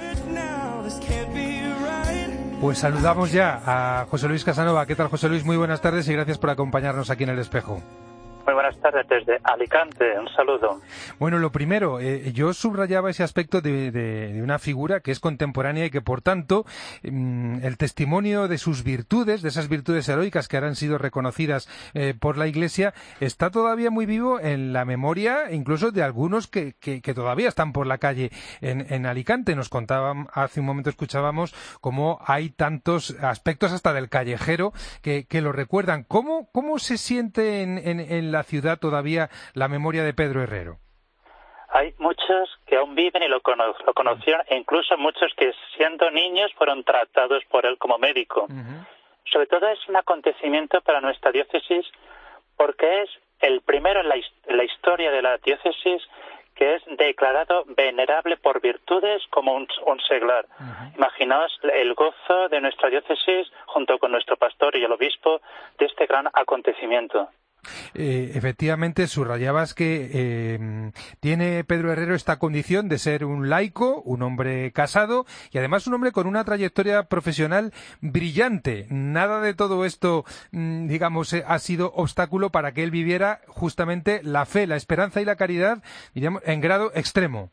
Pues saludamos ya a José Luis Casanova. ¿Qué tal, José Luis? Muy buenas tardes y gracias por acompañarnos aquí en El Espejo. Muy buenas tardes desde Alicante, un saludo. Bueno, lo primero, eh, yo subrayaba ese aspecto de, de, de una figura que es contemporánea y que, por tanto, mm, el testimonio de sus virtudes, de esas virtudes heroicas que ahora han sido reconocidas eh, por la Iglesia, está todavía muy vivo en la memoria, incluso de algunos que, que, que todavía están por la calle en, en Alicante. Nos contaban, hace un momento escuchábamos cómo hay tantos aspectos hasta del callejero que, que lo recuerdan. ¿Cómo, cómo se siente en, en, en la ciudad todavía la memoria de Pedro Herrero? Hay muchos que aún viven y lo, cono- lo conocieron, e incluso muchos que siendo niños fueron tratados por él como médico. Uh-huh. Sobre todo es un acontecimiento para nuestra diócesis porque es el primero en la, hist- en la historia de la diócesis que es declarado venerable por virtudes como un, un seglar. Uh-huh. Imaginaos el gozo de nuestra diócesis junto con nuestro pastor y el obispo de este gran acontecimiento. Eh, efectivamente, subrayabas que eh, tiene Pedro Herrero esta condición de ser un laico, un hombre casado y además un hombre con una trayectoria profesional brillante. Nada de todo esto, mm, digamos, eh, ha sido obstáculo para que él viviera justamente la fe, la esperanza y la caridad, diríamos, en grado extremo.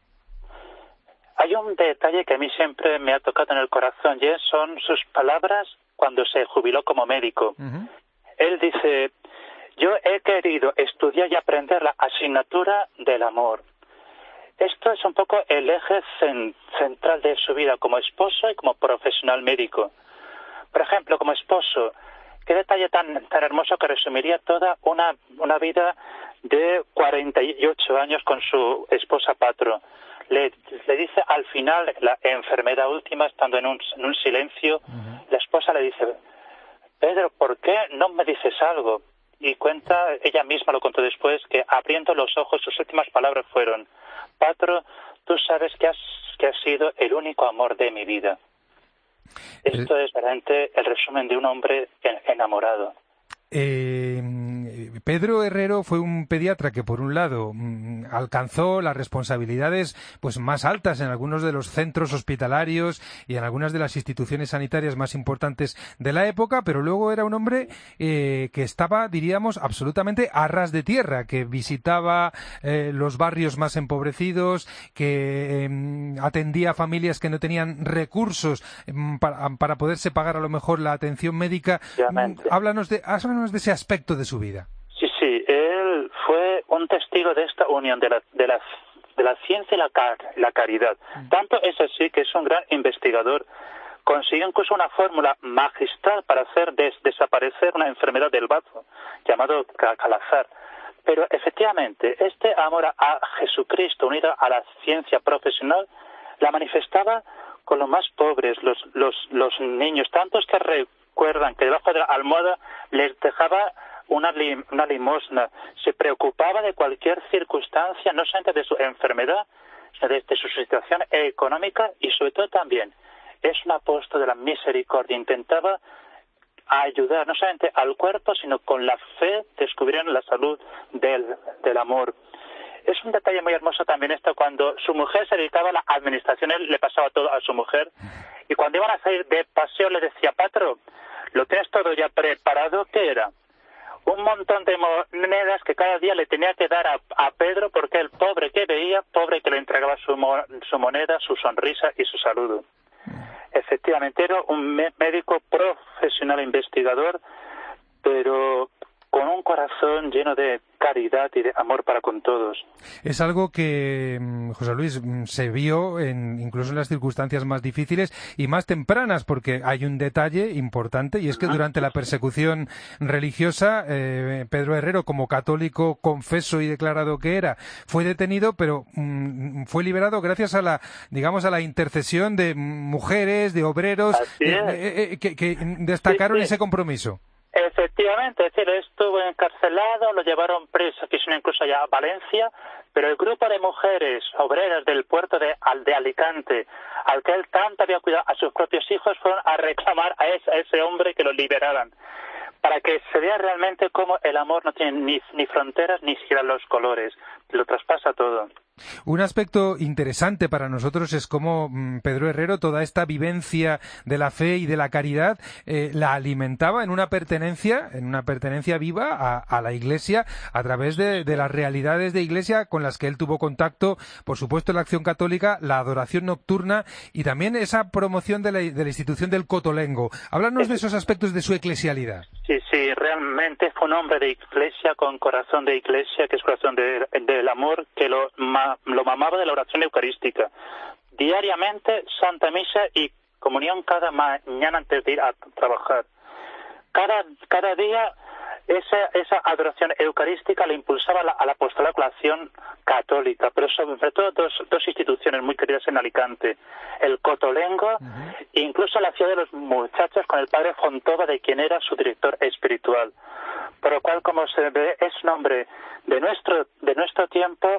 Hay un detalle que a mí siempre me ha tocado en el corazón y son sus palabras cuando se jubiló como médico. Uh-huh. Él dice: yo he querido estudiar y aprender la asignatura del amor. Esto es un poco el eje cen- central de su vida como esposo y como profesional médico. Por ejemplo, como esposo, qué detalle tan, tan hermoso que resumiría toda una, una vida de cuarenta y ocho años con su esposa Patro. Le, le dice al final, la enfermedad última, estando en un, en un silencio, uh-huh. la esposa le dice: Pedro, ¿por qué no me dices algo? Y cuenta, ella misma lo contó después, que abriendo los ojos sus últimas palabras fueron: Patro, tú sabes que has, que has sido el único amor de mi vida. Esto es realmente el resumen de un hombre enamorado. Eh, Pedro Herrero fue un pediatra que, por un lado, mm, alcanzó las responsabilidades pues más altas en algunos de los centros hospitalarios y en algunas de las instituciones sanitarias más importantes de la época, pero luego era un hombre eh, que estaba, diríamos, absolutamente a ras de tierra, que visitaba eh, los barrios más empobrecidos, que eh, atendía a familias que no tenían recursos eh, para, para poderse pagar a lo mejor la atención médica. Obviamente. Háblanos de, háblanos de ese aspecto de su vida. Sí, sí, él fue un testigo de esta unión de la, de la, de la ciencia y la, car la caridad. Mm. Tanto es así que es un gran investigador. Consiguió incluso una fórmula magistral para hacer des desaparecer una enfermedad del bazo, llamado calazar. Pero efectivamente, este amor a Jesucristo unido a la ciencia profesional la manifestaba con los más pobres, los, los, los niños, tantos que recuerdan que debajo de la almohada les dejaba una, lim una limosna. Se preocupaba de cualquier circunstancia, no solamente de su enfermedad, sino de, de su situación económica y sobre todo también es un apóstol de la misericordia. Intentaba ayudar no solamente al cuerpo, sino con la fe descubrieron la salud del, del amor. Es un detalle muy hermoso también esto, cuando su mujer se dedicaba a la administración, él le pasaba todo a su mujer, y cuando iban a salir de paseo le decía: Patro, ¿lo tienes todo ya preparado? ¿Qué era? Un montón de monedas que cada día le tenía que dar a, a Pedro, porque el pobre que veía, pobre que le entregaba su, mo su moneda, su sonrisa y su saludo. Efectivamente, era un médico profesional investigador, pero con un corazón lleno de caridad y de amor para con todos. Es algo que, José Luis, se vio en, incluso en las circunstancias más difíciles y más tempranas, porque hay un detalle importante, y es que durante la persecución religiosa, eh, Pedro Herrero, como católico confeso y declarado que era, fue detenido, pero mm, fue liberado gracias a la, digamos, a la intercesión de mujeres, de obreros, eh, eh, eh, que, que destacaron sí, sí. ese compromiso. Efectivamente, es decir, estuvo encarcelado, lo llevaron preso, quisieron incluso allá a Valencia, pero el grupo de mujeres obreras del puerto de, de Alicante, al que él tanto había cuidado a sus propios hijos, fueron a reclamar a ese, a ese hombre que lo liberaran, para que se vea realmente cómo el amor no tiene ni, ni fronteras ni siquiera los colores, lo traspasa todo. Un aspecto interesante para nosotros es cómo mmm, Pedro Herrero, toda esta vivencia de la fe y de la caridad, eh, la alimentaba en una pertenencia, en una pertenencia viva a, a la Iglesia, a través de, de las realidades de Iglesia con las que él tuvo contacto, por supuesto la acción católica, la adoración nocturna y también esa promoción de la, de la institución del Cotolengo. Háblanos de esos aspectos de su eclesialidad. Sí, sí, realmente fue un hombre de Iglesia, con corazón de Iglesia, que es corazón de, del amor, que lo lo mamaba de la oración eucarística. Diariamente, Santa Misa y comunión cada mañana antes de ir a trabajar. Cada, cada día esa, esa adoración eucarística le impulsaba a la, a la apostolado de la acción católica, pero sobre todo dos, dos instituciones muy queridas en Alicante, el Cotolengo uh-huh. e incluso la ciudad de los muchachos con el padre Fontova, de quien era su director espiritual. Por lo cual, como se ve, es un hombre de nuestro, de nuestro tiempo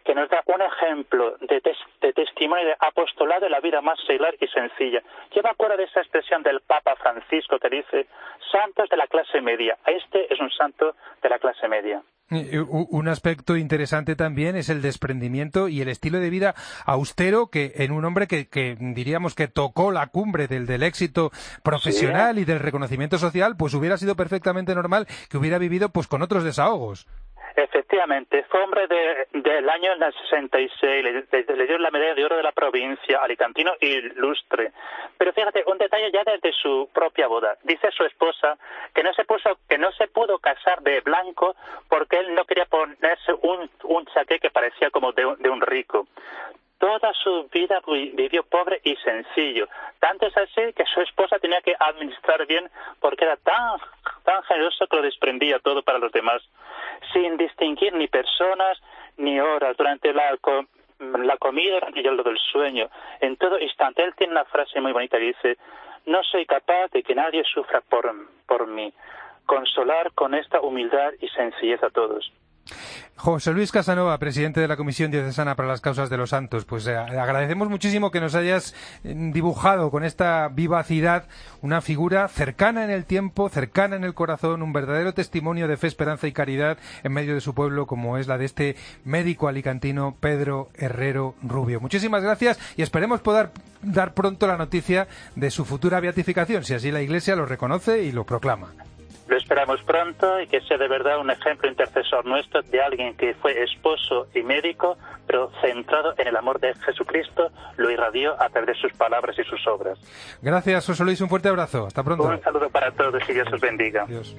que nos da un ejemplo de, tes de testimonio de apostolado de la vida más seglar y sencilla. Yo me acuerdo de esa expresión del Papa Francisco que dice, santos de la clase media. Este es un santo de la clase media. Un aspecto interesante también es el desprendimiento y el estilo de vida austero que en un hombre que, que diríamos que tocó la cumbre del, del éxito profesional, sí, y del reconocimiento social, pues hubiera sido perfectamente normal que hubiera vivido pues con otros desahogos. Efectivamente, fue hombre de, del año sesenta y seis, le, le, le dieron la medalla de oro de la provincia, alicantino ilustre. Pero fíjate, un detalle ya desde su propia boda. Dice su esposa que no se puso, que no se pudo casar de blanco porque él no quería ponerse un, un chaqué que parecía como de, de un rico. Toda su vida vivió pobre y sencillo. Tanto es así que su esposa tenía que administrar bien porque era tan, tan generoso que lo desprendía todo para los demás, sin distinguir ni personas ni horas durante la, la comida y lo del sueño. En todo instante. Él tiene una frase muy bonita que dice, no soy capaz de que nadie sufra por, por mí. Consolar con esta humildad y sencillez a todos. José Luis Casanova, presidente de la Comisión Diocesana para las Causas de los Santos, pues eh, agradecemos muchísimo que nos hayas dibujado con esta vivacidad una figura cercana en el tiempo, cercana en el corazón, un verdadero testimonio de fe, esperanza y caridad en medio de su pueblo, como es la de este médico alicantino Pedro Herrero Rubio. Muchísimas gracias y esperemos poder dar pronto la noticia de su futura beatificación, si así la Iglesia lo reconoce y lo proclama. Lo esperamos pronto y que sea de verdad un ejemplo intercesor nuestro de alguien que fue esposo y médico, pero centrado en el amor de Jesucristo, lo irradió a través de sus palabras y sus obras. Gracias, José Luis, un fuerte abrazo. Hasta pronto. Un saludo para todos y Dios os bendiga. Dios.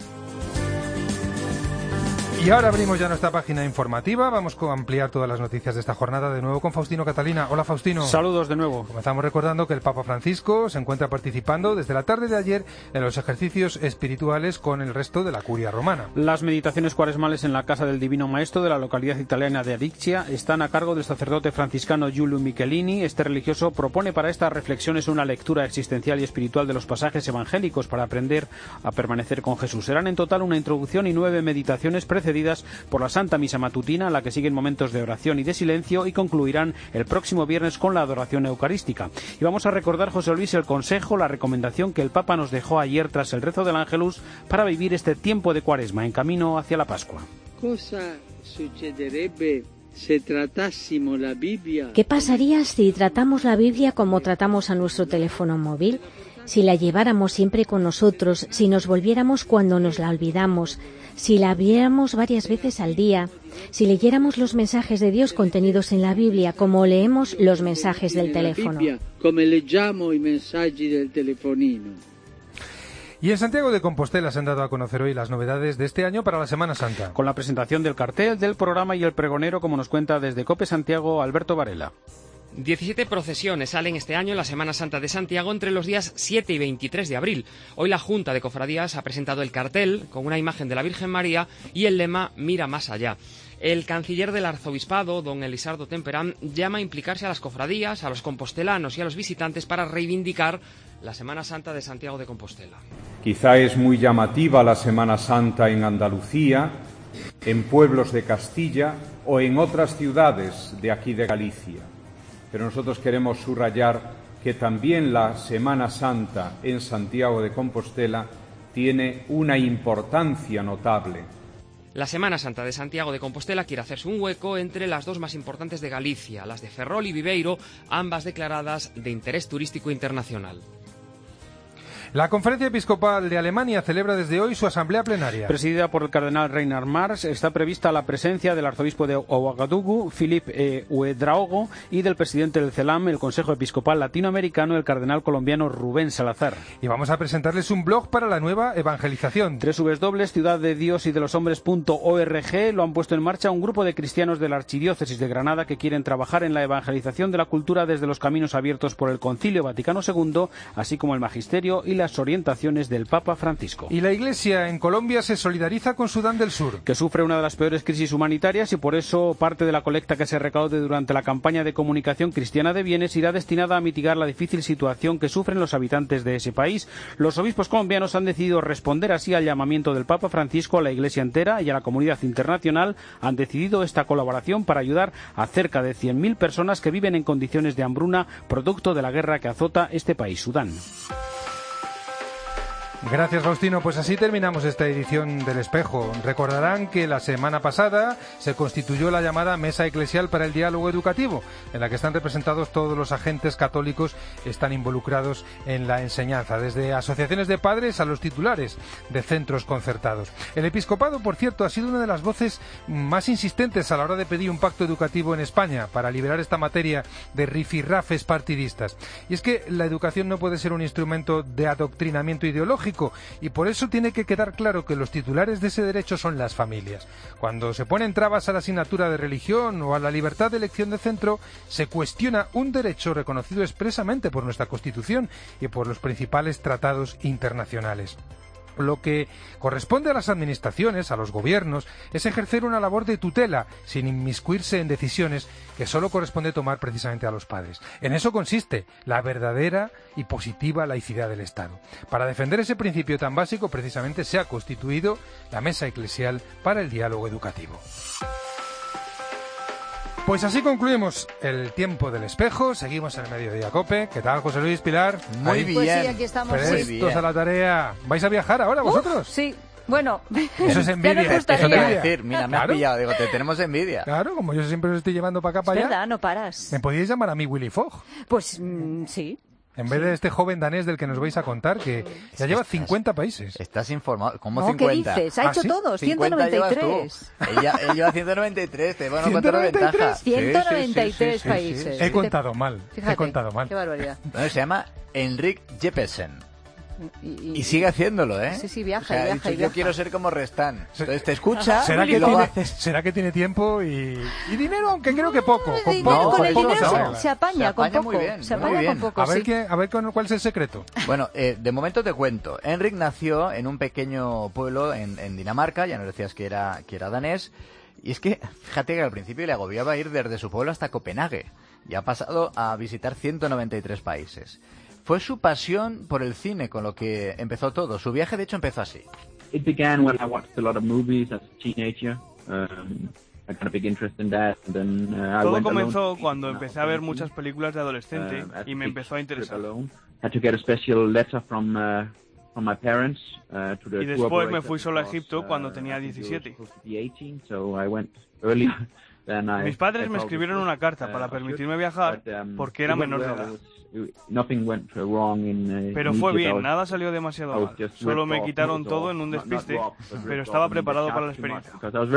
Y ahora abrimos ya nuestra página informativa. Vamos a ampliar todas las noticias de esta jornada de nuevo con Faustino Catalina. Hola, Faustino. Saludos de nuevo. Comenzamos recordando que el Papa Francisco se encuentra participando desde la tarde de ayer en los ejercicios espirituales con el resto de la curia romana. Las meditaciones cuaresmales en la Casa del Divino Maestro de la localidad italiana de Ariccia están a cargo del sacerdote franciscano Giulio Michelini. Este religioso propone para estas reflexiones una lectura existencial y espiritual de los pasajes evangélicos para aprender a permanecer con Jesús. Serán en total una introducción y nueve meditaciones precedidas por la Santa Misa Matutina, a la que siguen momentos de oración y de silencio, y concluirán el próximo viernes con la adoración eucarística. Y vamos a recordar, José Luis, el consejo, la recomendación que el Papa nos dejó ayer tras el rezo del Ángelus para vivir este tiempo de Cuaresma en camino hacia la Pascua. Cosa sucederebbe se tratásimo la Biblia? ¿Qué pasaría si tratamos la Biblia como tratamos a nuestro teléfono móvil? Si la lleváramos siempre con nosotros, si nos volviéramos cuando nos la olvidamos, si la viéramos varias veces al día, si leyéramos los mensajes de Dios contenidos en la Biblia como leemos los mensajes del teléfono. Como leggiamo i messaggi del telefonino. Y en Santiago de Compostela se han dado a conocer hoy las novedades de este año para la Semana Santa. Con la presentación del cartel, del programa y el pregonero, como nos cuenta desde COPE Santiago, Alberto Varela. diecisiete procesiones salen este año en la Semana Santa de Santiago entre los días siete y veintitrés de abril. Hoy la Junta de Cofradías ha presentado el cartel con una imagen de la Virgen María y el lema Mira más allá. El canciller del arzobispado, don Elisardo Temperán, llama a implicarse a las cofradías, a los compostelanos y a los visitantes para reivindicar la Semana Santa de Santiago de Compostela. Quizá es muy llamativa la Semana Santa en Andalucía, en pueblos de Castilla o en otras ciudades de aquí de Galicia. Pero nosotros queremos subrayar que también la Semana Santa en Santiago de Compostela tiene una importancia notable. La Semana Santa de Santiago de Compostela quiere hacerse un hueco entre las dos más importantes de Galicia, las de Ferrol y Viveiro, ambas declaradas de interés turístico internacional. La Conferencia Episcopal de Alemania celebra desde hoy su asamblea plenaria. Presidida por el cardenal Reinhard Marx, está prevista la presencia del arzobispo de Ouagadougou, Philippe eh, Ouedraogo, y del presidente del CELAM, el Consejo Episcopal Latinoamericano, el cardenal colombiano Rubén Salazar. Y vamos a presentarles un blog para la nueva evangelización. doble u doble u doble u punto ciudad de dios y de los hombres punto org lo han puesto en marcha un grupo de cristianos de la Archidiócesis de Granada que quieren trabajar en la evangelización de la cultura desde los caminos abiertos por el Concilio Vaticano segundo, así como el magisterio y la las orientaciones del Papa Francisco. Y la Iglesia en Colombia se solidariza con Sudán del Sur, que sufre una de las peores crisis humanitarias, y por eso parte de la colecta que se recaude durante la campaña de comunicación cristiana de bienes irá destinada a mitigar la difícil situación que sufren los habitantes de ese país. Los obispos colombianos han decidido responder así al llamamiento del Papa Francisco a la Iglesia entera y a la comunidad internacional. Han decidido esta colaboración para ayudar a cerca de cien mil personas que viven en condiciones de hambruna producto de la guerra que azota este país, Sudán. Gracias, Faustino. Pues así terminamos esta edición del Espejo. Recordarán que la semana pasada se constituyó la llamada Mesa Eclesial para el Diálogo Educativo, en la que están representados todos los agentes católicos que están involucrados en la enseñanza, desde asociaciones de padres a los titulares de centros concertados. El episcopado, por cierto, ha sido una de las voces más insistentes a la hora de pedir un pacto educativo en España para liberar esta materia de rifirrafes partidistas. Y es que la educación no puede ser un instrumento de adoctrinamiento ideológico, y por eso tiene que quedar claro que los titulares de ese derecho son las familias. Cuando se ponen trabas a la asignatura de religión o a la libertad de elección de centro, se cuestiona un derecho reconocido expresamente por nuestra Constitución y por los principales tratados internacionales. Lo que corresponde a las administraciones, a los gobiernos, es ejercer una labor de tutela, sin inmiscuirse en decisiones que solo corresponde tomar precisamente a los padres. En eso consiste la verdadera y positiva laicidad del Estado. Para defender ese principio tan básico, precisamente se ha constituido la Mesa Eclesial para el Diálogo Educativo. Pues así concluimos el tiempo del Espejo. Seguimos en el Mediodía Cope. ¿Qué tal, José Luis, Pilar? Muy Ahí. bien. Pues sí, aquí estamos. Prestos a la tarea. ¿Vais a viajar ahora vosotros? Uf, sí. Bueno, eso es envidia. Eso te iba a decir. Mira, me claro. has pillado. Digo, te tenemos envidia. Claro, como yo siempre os estoy llevando para acá, para es allá. verdad, no paras. ¿Me podíais llamar a mí Willy Fogg? Pues mmm, sí. En vez de este joven danés del que nos vais a contar, que ya lleva cincuenta países. Estás informado. ¿Cómo no, cincuenta? ¿Qué dices? Ha hecho ¿Ah, sí? todos, ciento noventa y tres. Ella, ella lleva ciento noventa y tres, te van a contar la ventaja. ciento noventa y tres sí, sí, sí, países. Sí, sí. He contado mal, Fíjate, he contado mal. Qué barbaridad. Bueno, se llama Enric Jeppesen. Y, y, y sigue haciéndolo, ¿eh? Sí, sí, viaja, o sea, viaja, dicho, y viaja. Yo quiero ser como Restán. Entonces te escucha ¿Será y que, luego tiene, haces... ¿será que tiene tiempo y, y dinero? Aunque creo que poco. Con, no, poco, con con el poco dinero se, se, se apaña, se apaña con poco. Muy bien, se muy apaña bien. con poco, A ver, sí. qué, a ver con, cuál es el secreto. Bueno, eh, de momento te cuento. Enric nació en un pequeño pueblo en, en Dinamarca, ya nos decías que era, que era danés. Y es que, fíjate que al principio le agobiaba ir desde su pueblo hasta Copenhague. Y ha pasado a visitar ciento noventa y tres países. Fue su pasión por el cine con lo que empezó todo. Su viaje, de hecho, empezó así. It began when I watched a lot of movies as a teenager. Um, I got a big interest in that. And then, uh, todo I went comenzó alone cuando empecé a ver muchas películas de adolescente uh, y me empezó a interesar. Had to get a special letter from uh, from my parents uh, to the y después me fui solo a Egipto cuando tenía diecisiete. So I went earlier. Mis padres me escribieron una carta para permitirme viajar porque era menor de edad. Pero fue bien, nada salió demasiado mal. Solo me quitaron todo en un despiste, pero estaba preparado para la experiencia.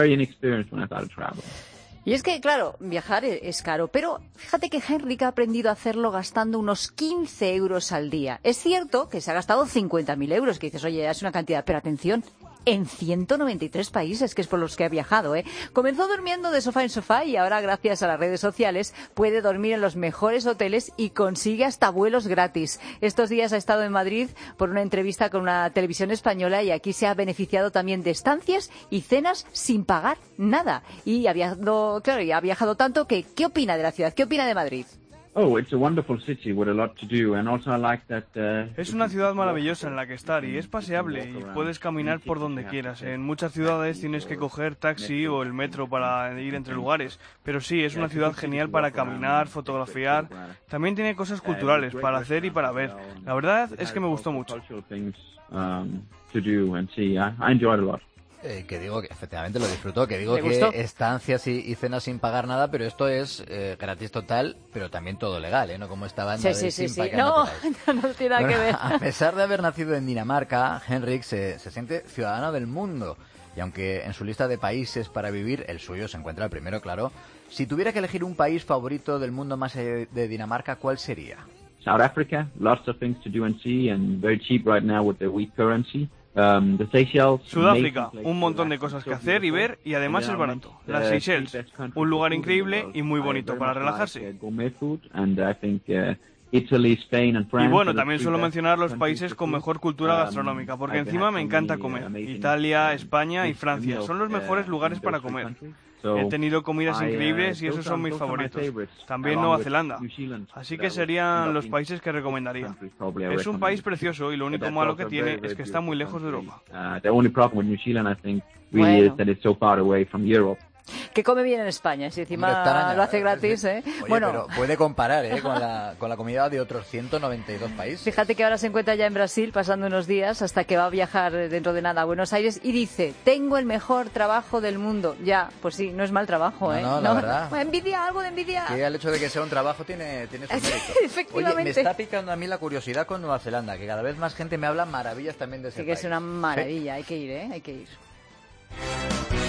Y es que, claro, viajar es caro, pero fíjate que Henrik ha aprendido a hacerlo gastando unos quince euros al día. Es cierto que se ha gastado cincuenta mil euros, que dices, oye, es una cantidad, pero atención, en ciento noventa y tres países, que es por los que ha viajado, ¿eh? Comenzó durmiendo de sofá en sofá y ahora, gracias a las redes sociales, puede dormir en los mejores hoteles y consigue hasta vuelos gratis. Estos días ha estado en Madrid por una entrevista con una televisión española y aquí se ha beneficiado también de estancias y cenas sin pagar nada. Y ha viajado, claro, y ha viajado tanto que, ¿qué opina de la ciudad? ¿Qué opina de Madrid? Oh, it's a wonderful city with a lot to do, and also I like that. Uh, es una ciudad maravillosa en la que estar y es paseable y puedes caminar por donde quieras. En muchas ciudades tienes que coger taxi o el metro para ir entre lugares, pero sí, es una ciudad genial para caminar, fotografiar. También tiene cosas culturales para hacer y para ver. La verdad es que me gustó mucho. Eh, que digo que efectivamente lo disfrutó, que digo que estancias y, y cenas sin pagar nada, pero esto es eh, gratis total, pero también todo legal, ¿eh? No como esta banda sí, de sí, Simpa sí, que no, no, no tiene nada bueno, que ver. A pesar de haber nacido en Dinamarca, Henrik se, se siente ciudadano del mundo, y aunque en su lista de países para vivir, el suyo se encuentra el primero, claro. Si tuviera que elegir un país favorito del mundo más allá de Dinamarca, ¿cuál sería? South Africa, lots of things to do and see, and very cheap right now with the weak currency. Um, the Seychelles, Sudáfrica, un montón de cosas que hacer y ver y además es barato. Las Seychelles, un lugar increíble y muy bonito para relajarse. Italy, Spain and France. Y bueno, también suelo mencionar los países con mejor cultura gastronómica, porque encima me encanta comer. Italia, España y Francia son los mejores lugares para comer. He tenido comidas increíbles y esos son mis favoritos. También Nueva Zelanda. Así que serían los países que recomendaría. Es un país precioso y lo único malo que tiene es que está muy lejos de Europa. Bueno. Que come bien en España, si encima lo hace gratis, ¿eh? Oye, bueno, pero puede comparar, ¿eh? con, la, con la comida de otros ciento noventa y dos países. Fíjate que ahora se encuentra ya en Brasil, pasando unos días, hasta que va a viajar dentro de nada a Buenos Aires, y dice, tengo el mejor trabajo del mundo. Ya, pues sí, no es mal trabajo, ¿eh? No, no, la verdad. Envidia, algo de envidia. Que el hecho de que sea un trabajo tiene, tiene su mérito. Efectivamente. Oye, me está picando a mí la curiosidad con Nueva Zelanda, que cada vez más gente me habla maravillas también de ese sí, país. que es una maravilla, hay que ir, ¿eh? Hay que ir.